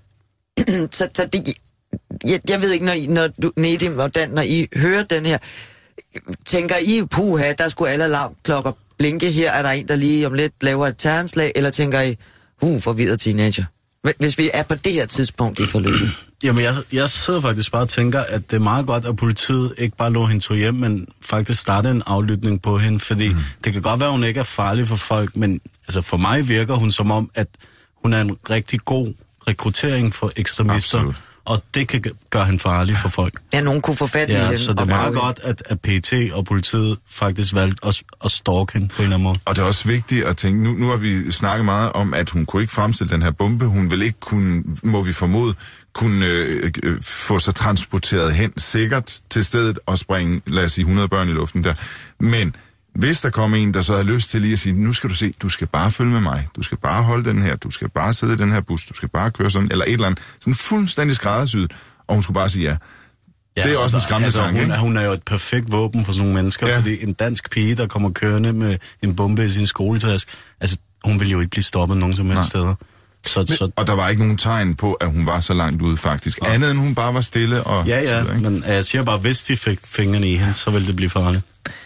det, jeg ved ikke, når du, Nedim og Dan, når I hører den her, tænker I, puha, der skulle alle alarmklokker blinke, her er der en, der lige om lidt laver et terroranslag, eller tænker I, forvirret teenager? Hvis vi er på det her tidspunkt i forløbet. Jamen, jeg sidder faktisk bare og tænker, at det er meget godt, at politiet ikke bare lå hende to hjem, men faktisk startede en aflytning på hende, fordi det kan godt være, at hun ikke er farlig for folk, men altså for mig virker hun som om, at hun er en rigtig god rekruttering for ekstremister. Absolut. Og det kan gøre hende farlig for folk. Ja, nogen kunne få fat i hende. Så det er meget godt, at PET og politiet faktisk valgte at stalke hende på en eller anden måde. Og det er også vigtigt at tænke, nu har vi snakket meget om, at hun kunne ikke fremstille den her bombe. Hun vil ikke kunne, må vi formode, kunne få sig transporteret hen sikkert til stedet og springe, lad os sige, 100 børn i luften der. Men hvis der kommer en, der så har lyst til lige at sige, nu skal du se, du skal bare følge med mig, du skal bare holde den her, du skal bare sidde i den her bus, du skal bare køre sådan, eller et eller andet, sådan fuldstændig skræddersyet, og hun skulle bare sige ja. Ja, det er også en skræmmende tanke, ikke? Hun er jo et perfekt våben for sådan nogle mennesker, fordi en dansk pige, der kommer kørende med en bombe i sin skoletaske, altså hun vil jo ikke blive stoppet nogen som helst steder. Og der var ikke nogen tegn på, at hun var så langt ude faktisk. Ja. Andet end hun bare var stille og... Ja, men jeg siger bare, hvis de fik fingrene i hende, så ville det blive farligt.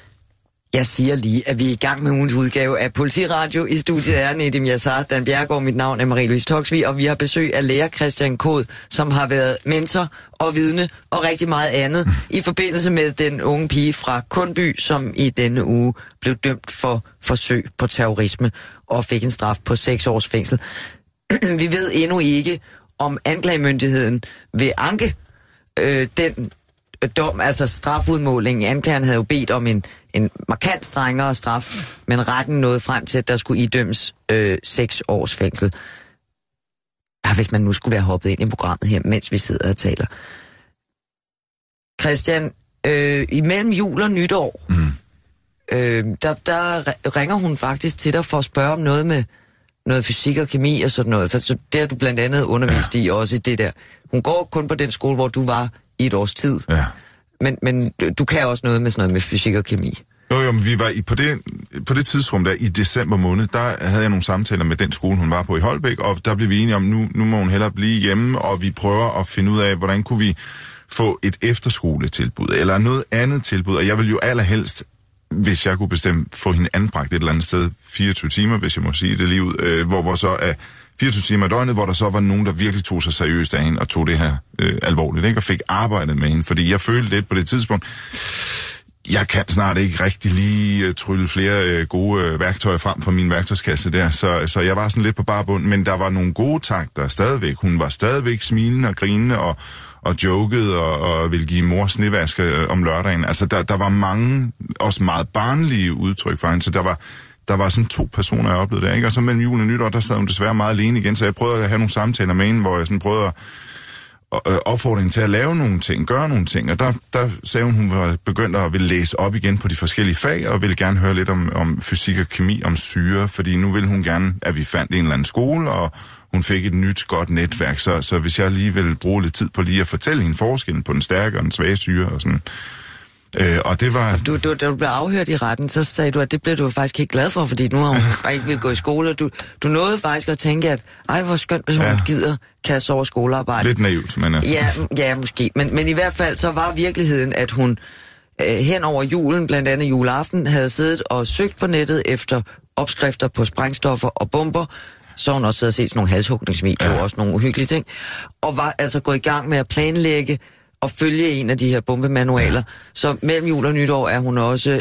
Jeg siger lige, at vi er i gang med ugens udgave af Politiradio. I studiet er Nedim Yassar, Dan Bjerregaard, mit navn er Marie-Louise Toksvig, og vi har besøg af lærer Christian Kod, som har været mentor og vidne og rigtig meget andet i forbindelse med den unge pige fra Kundby, som i denne uge blev dømt for forsøg på terrorisme og fik en straf på 6 års fængsel. Vi ved endnu ikke, om anklagemyndigheden vil anke den dom, altså strafudmålingen. Anklageren havde jo bedt om en markant strengere straf, men retten nåede frem til, at der skulle idømmes 6 års fængsel. Ja, hvis man nu skulle være hoppet ind i programmet her, mens vi sidder og taler. Christian, imellem jul og nytår, der ringer hun faktisk til dig for at spørge om noget med noget fysik og kemi og sådan noget. For så det har du blandt andet undervist i også i det der. Hun går kun på den skole, hvor du var i et års tid. Ja. Men du kan også noget med sådan noget med fysik og kemi. Jo, men vi var på det tidsrum der i december måned, der havde jeg nogle samtaler med den skole, hun var på i Holbæk, og der blev vi enige om, nu må hun hellere blive hjemme, og vi prøver at finde ud af, hvordan kunne vi få et efterskoletilbud, eller noget andet tilbud, og jeg vil jo allerhelst, hvis jeg kunne bestemme, få hende anbragt et eller andet sted 24 timer, hvis jeg må sige det lige ud, hvor så er 24 timer i døgnet, hvor der så var nogen, der virkelig tog sig seriøst af hende og tog det her alvorligt, ikke? Og fik arbejdet med hende, fordi jeg følte lidt på det tidspunkt, jeg kan snart ikke rigtig lige trylle flere gode værktøjer frem fra min værktøjskasse der, så jeg var sådan lidt på bare bund, men der var nogle gode takter stadigvæk. Hun var stadigvæk smilende og grinende og jokede og ville give mor snevaske om lørdagen. Altså der var mange, også meget barnlige udtryk for hende, så der var sådan 2 personer, jeg oplevede der, ikke? Og så mellem jul og nytår, der sad hun desværre meget alene igen, så jeg prøvede at have nogle samtaler med hende, hvor jeg sådan prøvede opfordring til at lave nogle ting, gøre nogle ting, og der sagde hun var begyndt at ville læse op igen på de forskellige fag, og ville gerne høre lidt om fysik og kemi, om syre, fordi nu ville hun gerne, at vi fandt en eller anden skole, og hun fik et nyt, godt netværk, så hvis jeg lige ville bruge lidt tid på lige at fortælle hende forskellen på den stærke og den svage syre, og sådan. Og det var... Da du blev afhørt i retten, så sagde du, at det blev du faktisk ikke glad for, fordi nu har hun bare ikke ville gå i skole. Du nåede faktisk at tænke, at hvor skønt, hvis hun gider kaste over skolearbejde. Lidt naivt, men... Ja, måske. Men i hvert fald så var virkeligheden, at hun hen over julen, blandt andet juleaften, havde siddet og søgt på nettet efter opskrifter på sprængstoffer og bomber. Så hun også siddet og set sådan nogle halshugningsvideoer og også nogle uhyggelige ting. Og var altså gået i gang med at planlægge og følge en af de her bombemanualer. Så mellem jul og nytår er hun også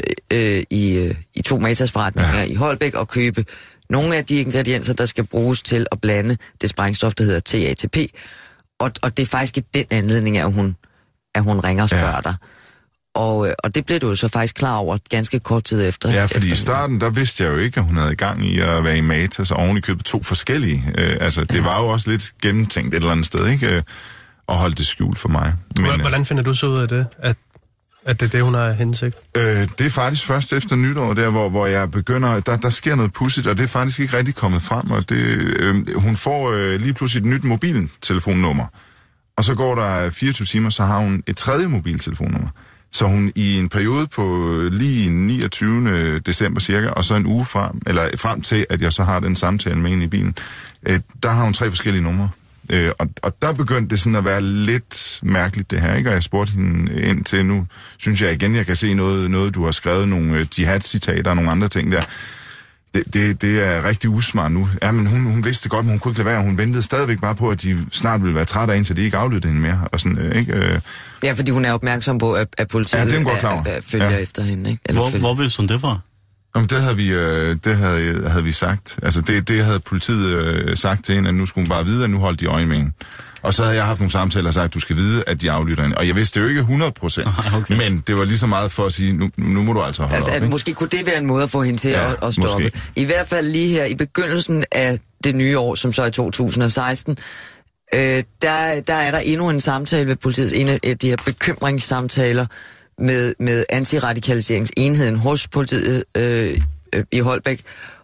i 2 Matas-forretninger i Holbæk og købe nogle af de ingredienser, der skal bruges til at blande det sprængstof, der hedder TATP. Og det er faktisk i den anledning, at hun ringer og spørger dig. Og det blev du jo så faktisk klar over ganske kort tid efter. Ja, fordi i starten, der vidste jeg jo ikke, at hun havde i gang i at være i Matas, og oven i købet 2 forskellige. Det var jo også lidt gennemtænkt et eller andet sted, ikke? Og holde det skjult for mig. Men, hvordan finder du så ud af det, at det er det, hun har hensigt? Det er faktisk først efter nytår, der hvor jeg begynder, der sker noget pudsigt, og det er faktisk ikke rigtig kommet frem, og hun får lige pludselig et nyt mobiltelefonnummer, og så går der 24 timer, så har hun et 3. mobiltelefonnummer. Så hun i en periode på lige 29. december cirka, og så en uge frem til, at jeg så har den samtale med hende i bilen, der har hun 3 forskellige numre. Og der begyndte det sådan at være lidt mærkeligt det her, ikke? Og jeg spurgte hende ind til, nu synes jeg igen, jeg kan se noget du har skrevet, nogle jihad-citater og nogle andre ting der. Det er rigtig usmart nu. Ja, men hun vidste det godt, men hun kunne ikke lade være. Hun ventede stadigvæk bare på, at de snart ville være trætte af hende, så de ikke aflyttede hende mere. Og sådan, ikke? Ja, fordi hun er opmærksom på, at politiet følger efter hende, ikke? Hvor vidste hun det fra? Jamen, det havde vi sagt. Altså, det havde politiet sagt til hende, at nu skulle hun bare vide, at nu holdt de øje med hende. Og så havde jeg haft nogle samtaler og sagt, at du skal vide, at de aflytter hende. Og jeg vidste det jo ikke 100%, okay. Men det var lige så meget for at sige, nu må du altså holde op. Måske kunne det være en måde at få hende til at stoppe. Måske. I hvert fald lige her i begyndelsen af det nye år, som så er 2016, der er der endnu en samtale ved politiet, en af de her bekymringssamtaler med antiradikaliseringsenheden hos politiet i Holbæk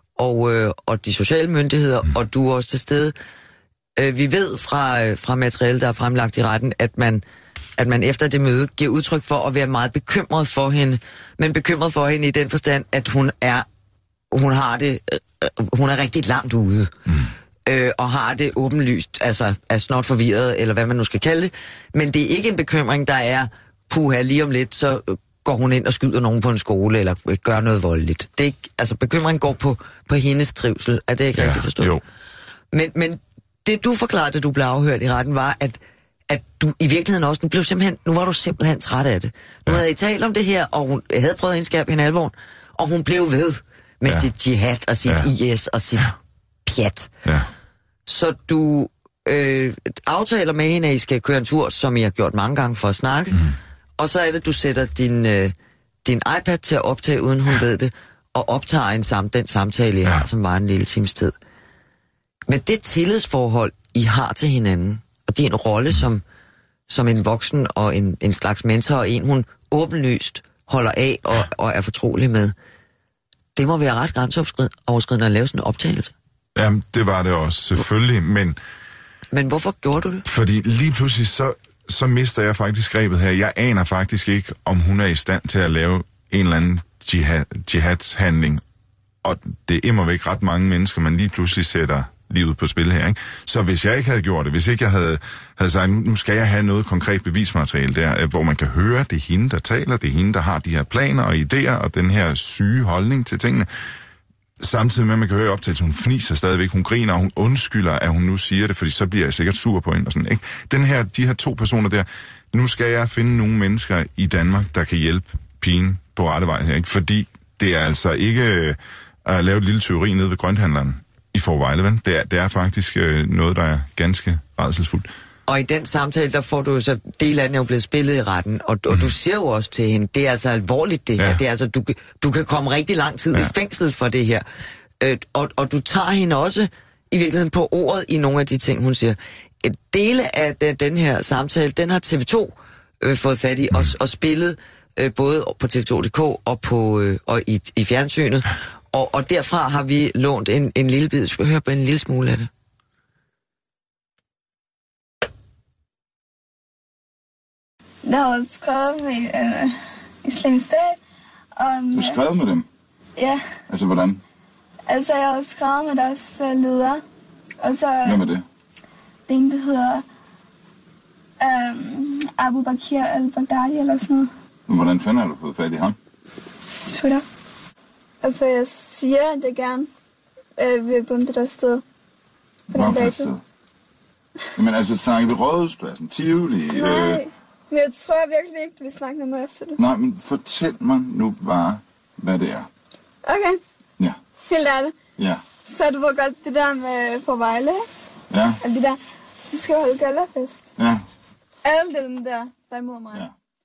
og de sociale myndigheder, og du er også til stede. Vi ved fra materiale, der er fremlagt i retten, at man efter det møde giver udtryk for at være meget bekymret for hende, men bekymret for hende i den forstand, at hun er rigtig langt ude, og har det åbenlyst, altså er snot forvirret, eller hvad man nu skal kalde det, men det er ikke en bekymring, der er puha, lige om lidt, så går hun ind og skyder nogen på en skole, eller gør noget voldeligt. Det er ikke, altså bekymringen går på hendes trivsel, er det ikke rigtigt forstået? Jo. Men det du forklarede, da du blev afhørt i retten, var, at du i virkeligheden også, nu var du simpelthen træt af det. Nu havde I talt om det her, og hun havde prøvet at indskærpe hende alvoren, og hun blev ved med sit jihad og sit IS og sit pjat. Ja. Så du aftaler med hende, at I skal køre en tur, som I har gjort mange gange for at snakke, og så er det, du sætter din iPad til at optage, uden hun ved det, og optager den samtale, I har, som var en lille times tid. Men det tillidsforhold, I har til hinanden, og din rolle som en voksen og en slags mentor, og en hun åbenlyst holder af og er fortrolig med, det må være ret grænseoverskridende at lave sådan en optagelse. Jamen, det var det også, selvfølgelig, men... Men hvorfor gjorde du det? Fordi lige pludselig, så mister jeg faktisk grebet her. Jeg aner faktisk ikke, om hun er i stand til at lave en eller anden jihad-handling. Og det er immervæk ret mange mennesker, man lige pludselig sætter livet på spil her, ikke? Så hvis jeg ikke havde gjort det, hvis ikke jeg havde sagt, nu skal jeg have noget konkret bevismateriale der, hvor man kan høre, det er hende, der taler, det er hende, der har de her planer og idéer, og den her syge holdning til tingene, samtidig med, at man kan høre optagelsen, hun fniser stadigvæk, hun griner, og hun undskylder, at hun nu siger det, fordi så bliver jeg sikkert sur på hende og sådan, ikke? De her 2 personer der, nu skal jeg finde nogle mennesker i Danmark, der kan hjælpe pigen på rette vej her, ikke? Fordi det er altså ikke at lave et lille teori nede ved grønthandleren i Forvejle, vel? Det er faktisk noget, der er ganske rædselsfuldt. Og i den samtale, der får du så, del af den er jo blevet spillet i retten, og du siger jo også til hende, det er altså alvorligt det her, det er altså, du kan komme rigtig lang tid i fængsel for det her, og du tager hende også i virkeligheden på ordet i nogle af de ting, hun siger. Et dele af den her samtale, den har TV2 fået fat i og spillet både på TV2.dk og i fjernsynet. Og derfra har vi lånt en lille bid. Skal vi høre på en lille smule af det? Jeg har skrevet med Islamisk Stat. Du har skrevet med dem? Ja. Altså, hvordan? Altså, jeg har skrevet med deres leder. Og så... Hvem er det? Det ene, der hedder Abu Bakr al-Baghdadi eller sådan noget. Hvordan fanden har du fået fat i ham? Twitter. Altså, jeg siger, at jeg gerne vil bombe det der sted. Hvad for et sted? Jamen altså, snakker vi Rådhuspladsen, Tivoli? Nej, men jeg tror virkelig ikke, vi snakker noget efter det. Nej, men fortæl mig nu bare, hvad det er. Okay. Ja. Helt ærligt. Ja. Så du var godt det der med for Vejle, ikke? Ja. Og det der, de skal holde gallerfest. Ja. Alle dem der er imod mig. Ja.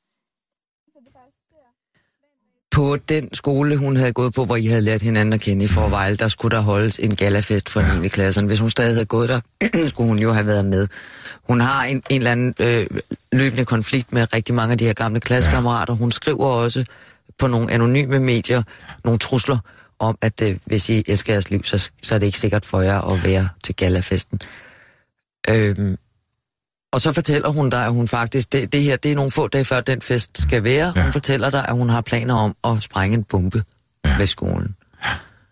På den skole, hun havde gået på, hvor I havde lært hinanden at kende i Forvejle, der skulle der holdes en gallafest for 9. klasserne. Hvis hun stadig havde gået der, skulle hun jo have været med. Hun har en eller anden løbende konflikt med rigtig mange af de her gamle klassekammerater. Hun skriver også på nogle anonyme medier nogle trusler om, at hvis I elsker jeres liv, så er det ikke sikkert for jer at være til gallafesten. Og så fortæller hun dig, at hun faktisk, det her, det er nogle få dage før den fest skal være. Ja. Hun fortæller dig, at hun har planer om at sprænge en bombe ved skolen. Ja.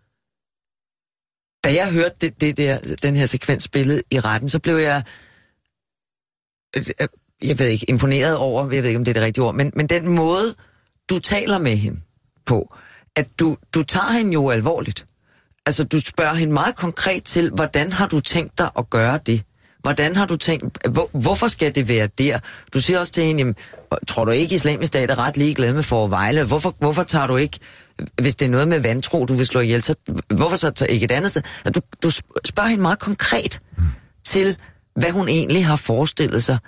Da jeg hørte den her sekvens spillet i retten, så blev jeg ved ikke, imponeret over, jeg ved ikke, om det er det rigtige ord, men den måde, du taler med hende på, at du tager hende jo alvorligt. Altså, du spørger hende meget konkret til, hvordan har du tænkt dig at gøre det? Hvordan har du tænkt, hvorfor skal det være der? Du siger også til hende, jamen, tror du ikke, Islamisk Stat er ret ligeglad med Forvejle? Hvorfor tager du ikke, hvis det er noget med vantro, du vil slå ihjel, så hvorfor så tager ikke et andet sted? Du spørger hende meget konkret til, hvad hun egentlig har forestillet sig.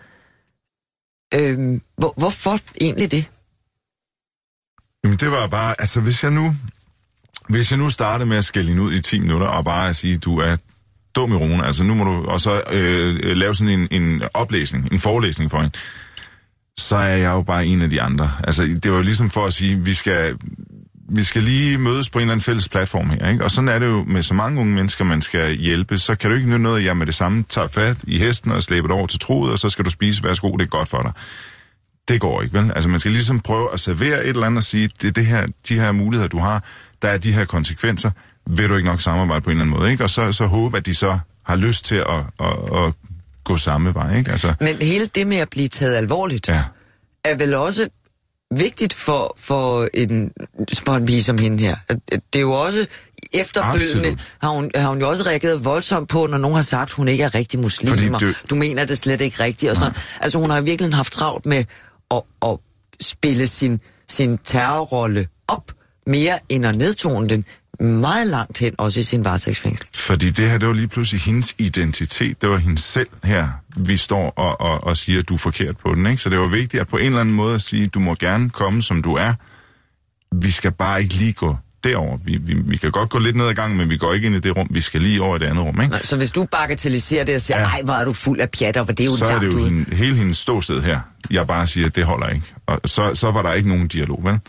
Hvorfor egentlig det? Jamen det var bare, altså hvis jeg nu startede med at skælde hende ud i 10 minutter, og bare sige, du er dum i roen, altså nu må du, og så lave sådan en oplæsning, en forelæsning for hende, så er jeg jo bare en af de andre. Altså det var jo ligesom for at sige, vi skal lige mødes på en eller anden fælles platform her, ikke? Og sådan er det jo med så mange unge mennesker, man skal hjælpe, så kan du ikke nytte noget, at jeg med det samme tager fat i hesten og slæber det over til troet, og så skal du spise, værsgo, det er godt for dig. Det går ikke, vel? Altså man skal ligesom prøve at servere et eller andet og sige, det her, de her muligheder, du har, der er de her konsekvenser, vil du ikke nok samarbejde på en eller anden måde, ikke? Og så håbe, at de så har lyst til at gå samme vej, ikke? Altså, men hele det med at blive taget alvorligt, er vel også vigtigt for en pige som hende her. Det er jo også efterfølgende, har hun jo også reageret voldsomt på, når nogen har sagt, hun ikke er rigtig muslim, du mener det slet ikke rigtigt, og sådan noget. Altså hun har virkelig haft travlt med at spille sin terrorrolle op, mere end at nedtone den meget langt hen, også i sin varetægtsfængsel. Fordi det her, det var lige pludselig hendes identitet, det var hende selv her, vi står og siger, at du er forkert på den, ikke? Så det var vigtigt at på en eller anden måde at sige, du må gerne komme, som du er. Vi skal bare ikke lige gå derover. Vi kan godt gå lidt ned ad gangen, men vi går ikke ind i det rum, vi skal lige over i det andet rum, ikke? Nå, så hvis du bagatelliserer det og siger, ej, hvor er du fuld af pjatter, hvor det er jo så er det jo hele hendes ståsted her. Jeg bare siger, at det holder ikke. Og så var der ikke nogen dialog, vel?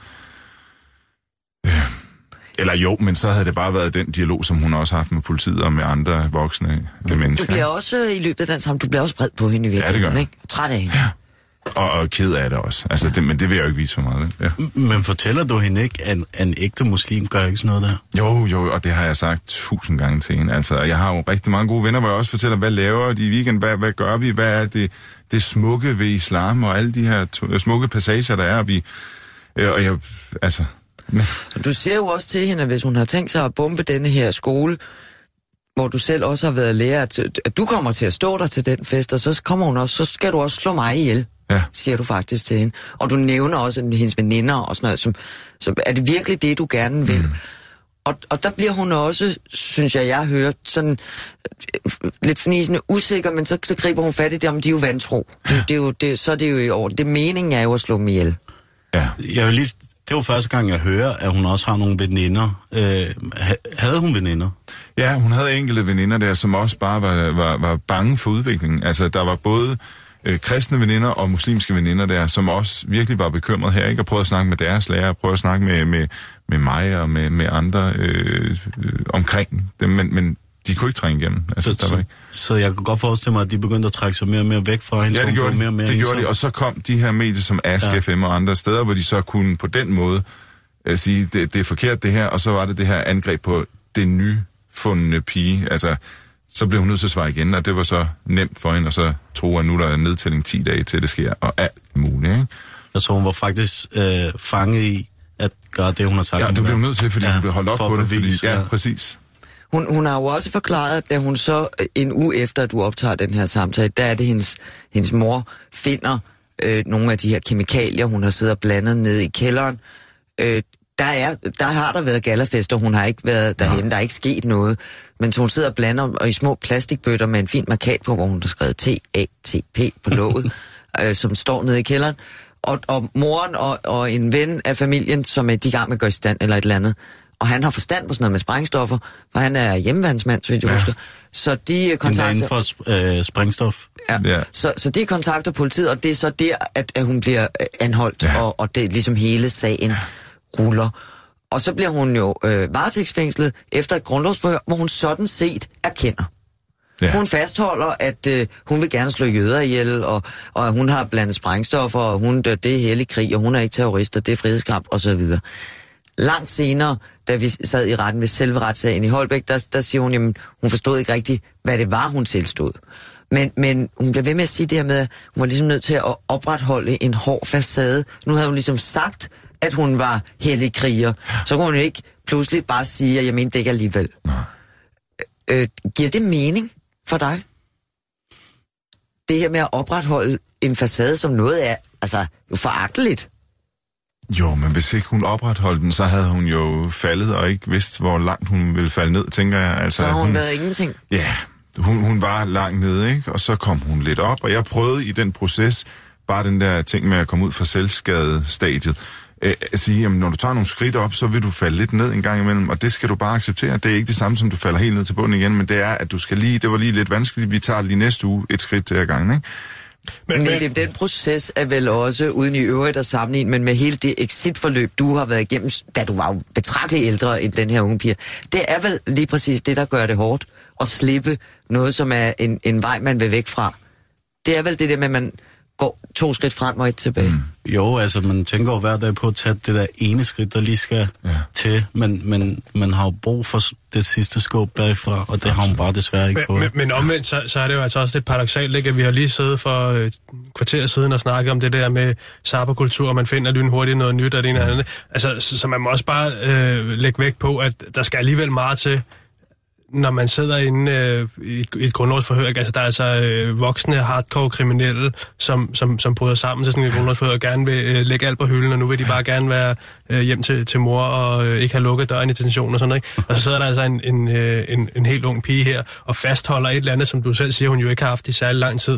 Eller jo, men så havde det bare været den dialog, som hun også har haft med politiet og med andre voksne mennesker. Du bliver også i løbet af den sammen, du bliver også vred på hende i virkeligheden, ikke? Træt af hende. Ja. Og ked af det også. Altså, men det vil jeg jo ikke vise for meget. Ja. Men fortæller du hende ikke, at en ægte muslim gør ikke sådan noget der? Jo, og det har jeg sagt 1000 gange til hende. Altså, jeg har jo rigtig mange gode venner, hvor jeg også fortæller, hvad laver de i weekend, hvad gør vi, hvad er det smukke ved islam, og alle de her smukke passager, der er, og jeg, altså... Du siger jo også til hende, at hvis hun har tænkt sig at bombe denne her skole, hvor du selv også har været lærer, at du kommer til at stå der til den fest, og så skal du også slå mig ihjel, siger du faktisk til hende. Og du nævner også hendes veninder og sådan noget, så er det virkelig det, du gerne vil? Og der bliver hun også, synes jeg hører, sådan lidt fnisende usikker, men så griber hun fat i det, om de er jo vantro. Så er det jo i år. Det meningen er jo at slå dem ihjel. Ja. Jeg vil lige Det var første gang, jeg hører, at hun også har nogle veninder. Havde hun veninder? Ja, hun havde enkelte veninder der, som også bare var bange for udviklingen. Altså, der var både kristne veninder og muslimske veninder der, som også virkelig var bekymret her, ikke? Og prøvede at snakke med deres lærer, prøvede at snakke med mig og med andre omkring dem, men de kunne ikke trænge igennem. Altså, så jeg kan godt forestille mig, at de begyndte at trække sig mere og mere væk fra hende. Ja, det gjorde de, og så kom de her medier som Ask FM og andre steder, hvor de så kunne på den måde sige, det er forkert det her, og så var det her angreb på det nyfundne pige. Altså, så blev hun nødt til at svare igen, og det var så nemt for hende, og så tro, at nu der er nedtælling 10 dage til det sker, og alt muligt, ikke? Altså, hun var faktisk fanget i at gøre det, hun har sagt. Ja, det blev nødt til, fordi hun blev holdt op på det, fordi, ja, præcis. Hun har jo også forklaret, da hun så en uge efter, at du optager den her samtale, der er det hendes mor finder nogle af de her kemikalier, hun har siddet og blandet nede i kælderen. Der har der været gallafester, hun har ikke været derhenne, der er ikke sket noget. Men så hun sidder og blander og i små plastikbøtter med en fin markat på, hvor hun har skrevet TATP på låget, som står nede i kælderen. Og moren og en ven af familien, som er de gang med at gøre i stand eller et eller andet. Og han har forstand på sådan noget med sprængstoffer, for han er hjemmeværnsmand, så vidt jeg husker. Så de kontakter... Inden for sprængstof. Ja. Så de kontakter politiet, og det er så der, at hun bliver anholdt, og det ligesom hele sagen ruller. Og så bliver hun jo varetægtsfængslet efter et grundlovsforhør, hvor hun sådan set erkender. Ja. Hun fastholder, at hun vil gerne slå jøder ihjel, og at hun har blandet sprængstoffer, og det er hellig krig, og hun er ikke terrorist, og det er frihedskamp, osv. Langt senere, da vi sad i retten ved selve retssagen i Holbæk, der siger hun, jamen, hun forstod ikke rigtigt, hvad det var, hun tilstod. Men hun blev ved med at sige det her med, at hun var ligesom nødt til at opretholde en hård facade. Nu havde hun ligesom sagt, at hun var hellig kriger. Så kunne hun jo ikke pludselig bare sige, at jeg mente det ikke alligevel. Giver det mening for dig? Det her med at opretholde en facade som noget er, altså, jo foragteligt. Jo, men hvis ikke hun opretholdt den, så havde hun jo faldet og ikke vidst, hvor langt hun ville falde ned, tænker jeg. Altså, så har hun været ingenting? Ja, hun var langt nede, ikke? Og så kom hun lidt op, og jeg prøvede i den proces, bare den der ting med at komme ud fra selvskadestadiet, at sige, jamen, når du tager nogle skridt op, så vil du falde lidt ned en gang imellem, og det skal du bare acceptere. Det er ikke det samme, som du falder helt ned til bunden igen, men det er, at du skal det var lige lidt vanskeligt, vi tager lige næste uge et skridt til ad gangen, ikke? Men den proces er vel også, uden i øvrigt at sammenligne, men med hele det exit-forløb, du har været igennem, da du var jo betragteligt ældre end den her unge pige, det er vel lige præcis det, der gør det hårdt, at slippe noget, som er en vej, man vil væk fra. Det er vel det der med, at man går 2 skridt frem og 1 tilbage. Jo, altså man tænker jo hver dag på at tage det der ene skridt, der lige skal til, men man har jo brug for det sidste skub bagfra, og det har hun bare desværre ikke på. Men omvendt, så er det jo altså også lidt paradoksalt, ikke? At vi har lige siddet for et kvarter siden og snakket om det der med cyberkultur, og man finder lynhurtigt noget nyt og det ene eller andet. Altså, så man må også bare lægge vægt på, at der skal alligevel meget til, når man sidder inde i et grundlovsforhør. Altså, der er altså voksne, hardcore kriminelle, som bryder sammen til sådan et grundlovsforhør og gerne vil lægge alt på hylden, og nu vil de bare gerne være hjem til mor og ikke have lukket døren i detention og sådan noget, ikke? Og så sidder der altså en helt ung pige her og fastholder et eller andet, som du selv siger, hun jo ikke har haft i særlig lang tid.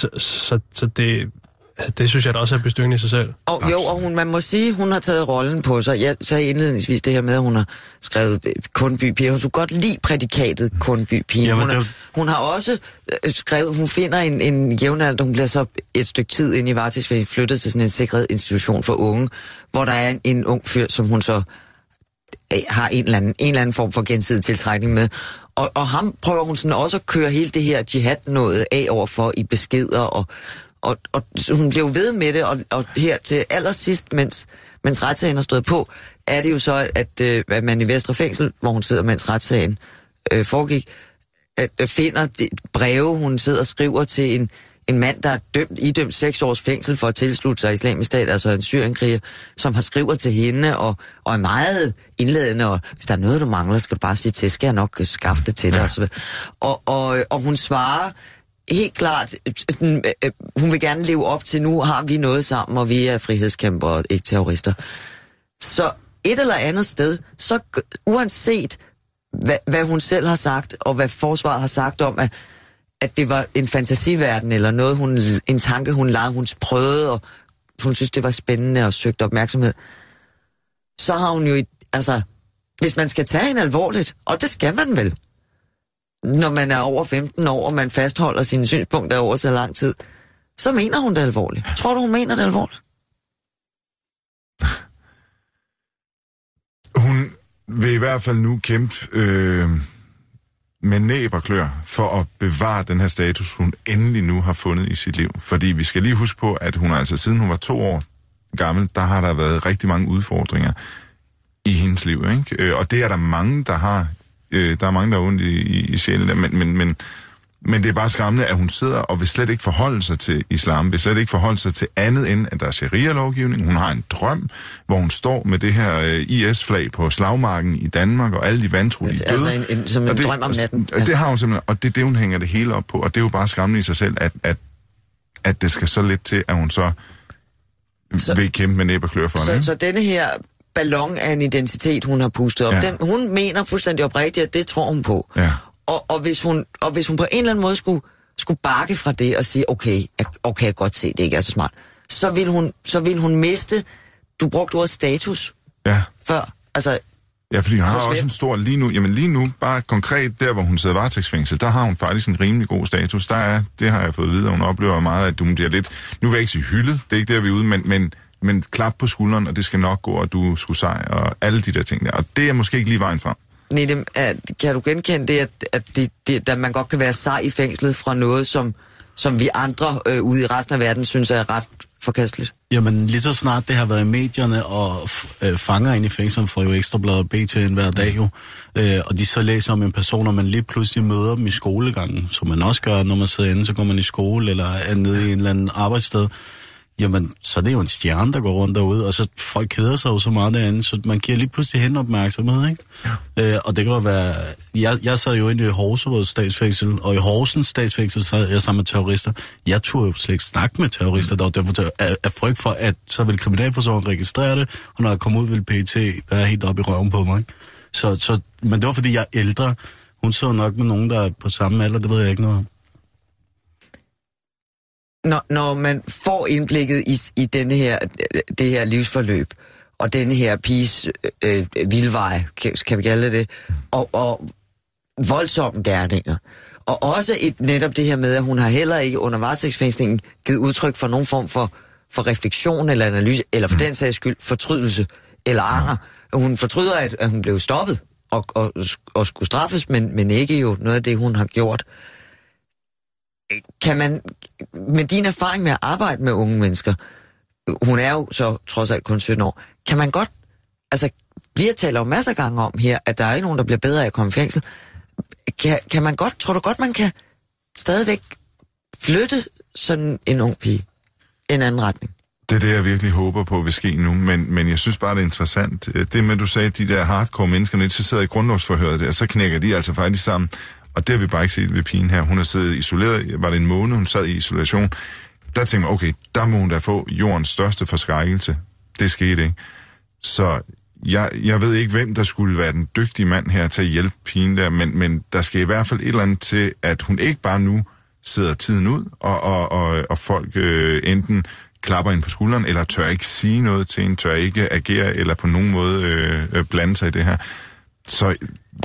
Så det synes jeg da også er bestyrende i sig selv. Og man må sige, hun har taget rollen på sig. Jeg sagde indledningsvis det her med, at hun har skrevet Kundby-piger. Hun skulle godt lide prædikatet Kundby-piger. Hun har også skrevet, hun finder en jævnalder, hun bliver så et stykke tid inde i varetægtsfængsel flyttet til sådan en sikret institution for unge, hvor der er en ung fyr, som hun så har en eller anden form for gensidig tiltrækning med. Og ham prøver hun sådan også at køre hele det her jihad noget af overfor i beskeder, og hun blev ved med det, og her til allersidst, mens retssagen har stået på, er det jo så, at man i Vestre Fængsel, hvor hun sidder, mens retssagen foregik, at finder det breve, hun sidder og skriver til en mand, der er idømt 6 års fængsel for at tilslutte sig Islamisk Stat, altså en syrienkriger, som har skriver til hende, og er meget indledende, og hvis der er noget, du mangler, skal du bare sige til, skal jeg nok skaffe det til dig, og hun svarer helt klart, hun vil gerne leve op til, nu har vi noget sammen, og vi er frihedskæmpere og ikke terrorister. Så et eller andet sted, så uanset hvad hun selv har sagt, og hvad forsvaret har sagt om, at det var en fantasiverden, eller noget, en tanke, hun legede, hun prøvede, og hun synes, det var spændende og søgte opmærksomhed, så har hun jo, altså, hvis man skal tage hende alvorligt, og det skal man vel, når man er over 15 år, og man fastholder sine synspunkter over så lang tid, så mener hun det alvorligt. Tror du, hun mener det alvorligt? Hun vil i hvert fald nu kæmpe med næb og klør for at bevare den her status, hun endelig nu har fundet i sit liv. Fordi vi skal lige huske på, at hun altså siden hun var 2 år gammel, der har der været rigtig mange udfordringer i hendes liv, ikke? Og det er der mange, der har. Der er mange, der er ondt i sjælen, men det er bare skræmmende, at hun sidder og vil slet ikke forholde sig til islam, vil slet ikke forholde sig til andet end, at der er sharia-lovgivning. Hun har en drøm, hvor hun står med det her IS-flag på slagmarken i Danmark, og alle de vantro, de døde. Altså som en drøm om natten. Ja. Det har hun simpelthen, og det er det, hun hænger det hele op på, og det er jo bare skræmmende i sig selv, at det skal så lidt til, at hun så vil kæmpe med næb og klør for hende. Så denne her ballon af en identitet, hun har pustet op, hun mener fuldstændig oprigtigt, at det tror hun på. Ja. Og hvis hun på en eller anden måde skulle bakke fra det og sige, okay, jeg kan godt se, det ikke er så smart, så vil hun miste, du brugte ordet status før, altså... Ja, fordi hun har også en stor lige nu, bare konkret der, hvor hun sidder varetægtsfængsel, der har hun faktisk en rimelig god status. Det har jeg fået at vide, hun oplever meget, at hun bliver lidt, nu vil jeg ikke sige hyldet, det er ikke der, vi er ude, men klap på skulderen, og det skal nok gå, og du skulle sej, og alle de der ting der. Og det er måske ikke lige vejen frem. Nej, kan du genkende det, at man godt kan være sej i fængslet fra noget, som vi andre ude i resten af verden synes er ret forkasteligt? Jamen, lige så snart det har været i medierne, og fanger ind i fængslen får jo Ekstrabladet og BT hver dag jo, og de så læser om en person, og man lige pludselig møder dem i skolegangen, som man også gør, når man sidder inde, så går man i skole, eller er nede i en eller anden arbejdssted. Jamen, så er det jo en stjerne, der går rundt derude, og så folk keder sig jo så meget derinde, så man giver lige pludselig hen opmærksomhed, ikke? Ja. Og det kan jo være... Jeg sad jo inde i Horserød statsfængsel, og i Horsens statsfængsel sad jeg sammen med terrorister. Jeg turde jo slet ikke snakke med terrorister, der var derfor af frygt for, at så ville kriminalforsorgen registrere det, og når jeg kom ud, ville PET være helt oppe i røven på mig, ikke? Men det var, fordi jeg er ældre. Hun så nok med nogen, der er på samme alder, det ved jeg ikke noget om. Når man får indblikket i det her livsforløb, og denne her piges vildvej, kan vi kalde det, og voldsomme gerninger, og også netop det her med, at hun har heller ikke under varetægtsfængslingen givet udtryk for nogen form for refleksion eller analyse, eller for den sags skyld fortrydelse eller anger. Hun fortryder, at hun blev stoppet og skulle straffes, men ikke jo noget af det, hun har gjort. Kan man, med din erfaring med at arbejde med unge mennesker, hun er jo så trods alt kun 17 år, kan man godt, altså vi har talt jo masser af gange om her, at der er ikke nogen, der bliver bedre af at komme i fængsel. Kan man godt, tror du godt, man kan stadigvæk flytte sådan en ung pige i en anden retning? Det er det, jeg virkelig håber på vil ske nu, men jeg synes bare, det er interessant. Det med, du sagde, de der hardcore mennesker, når de sidder i grundlovsforhøret der, så knækker de altså faktisk sammen. Og det har vi bare ikke set ved pigen her. Hun har siddet isoleret, var det en måned, hun sad i isolation. Der tænkte man, okay, der må hun da få jordens største forskrækkelse. Det skete ikke. Så jeg ved ikke, hvem der skulle være den dygtige mand her til at hjælpe pigen der, men der skal i hvert fald et eller andet til, at hun ikke bare nu sidder tiden ud, og folk enten klapper ind på skulderen, eller tør ikke sige noget til hende, tør ikke agere, eller på nogen måde blande sig i det her. Så...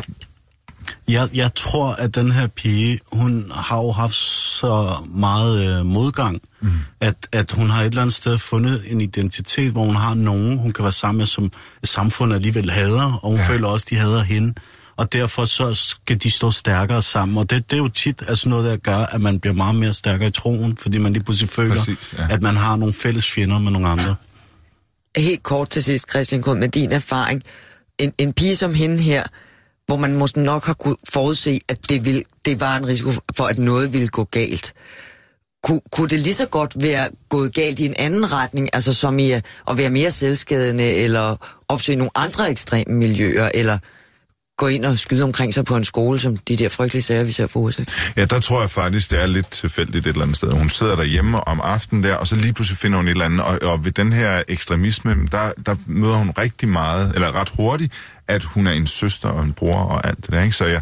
Jeg tror, at den her pige, hun har jo haft så meget modgang, at hun har et eller andet sted fundet en identitet, hvor hun har nogen, hun kan være sammen med, som samfundet alligevel hader, og hun føler også, de hader hende. Og derfor så skal de stå stærkere sammen. Og det er jo tit altså noget, der gør, at man bliver meget mere stærkere i troen, fordi man lige pludselig føler, at man har nogle fælles fjender med nogle andre. Helt kort til sidst, Christian Kuhn, med din erfaring. En pige som hende her, hvor man måske nok har kunne forudse, at det var en risiko for, at noget ville gå galt. Kunne det lige så godt være gået galt i en anden retning, altså som i at være mere selvskadende, eller opsøge nogle andre ekstreme miljøer, eller gå ind og skyde omkring sig på en skole, som de der frygtelige sager, vi ser for USA? Ja, der tror jeg faktisk, det er lidt tilfældigt et eller andet sted. Hun sidder derhjemme om aftenen der, og så lige pludselig finder hun et eller andet, og ved den her ekstremisme, der møder hun rigtig meget, eller ret hurtigt, at hun er en søster og en bror og alt det der, ikke? Så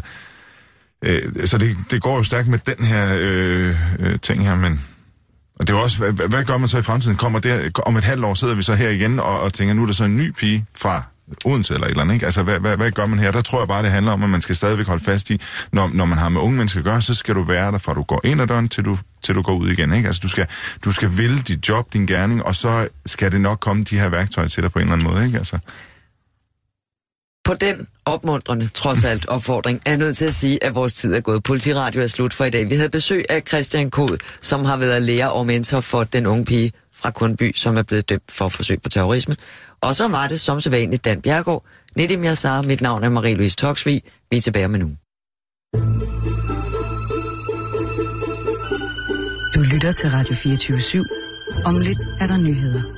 så det går jo stærkt med den her ting her, men... Og det er også, hvad gør man så i fremtiden? Kommer der, om et halvt år sidder vi så her igen og tænker, nu er der så en ny pige fra Odense eller et eller andet, ikke? Altså, hvad gør man her? Der tror jeg bare, det handler om, at man skal stadigvæk holde fast i, når man har med unge mennesker at gøre, så skal du være der, fra du går ind ad døren, til du går ud igen, ikke? Altså, du skal ville dit job, din gerning, og så skal det nok komme de her værktøjer til dig på en eller anden måde, ikke? Altså. På den opmuntrende, trods alt, opfordring, er jeg nødt til at sige, at vores tid er gået. Politiradio er slut for i dag. Vi havde besøg af Christian Kod, som har været lærer og mentor for den unge pige fra Kundby, som er blevet dømt for forsøg på terrorisme. Og så var det som sædvanligt Dan Bjerregaard, Nedim Yassar, mit navn er Marie-Louise Toksvig. Vi er tilbage om en uge. Du lytter til Radio 24/7. Om lidt er der nyheder.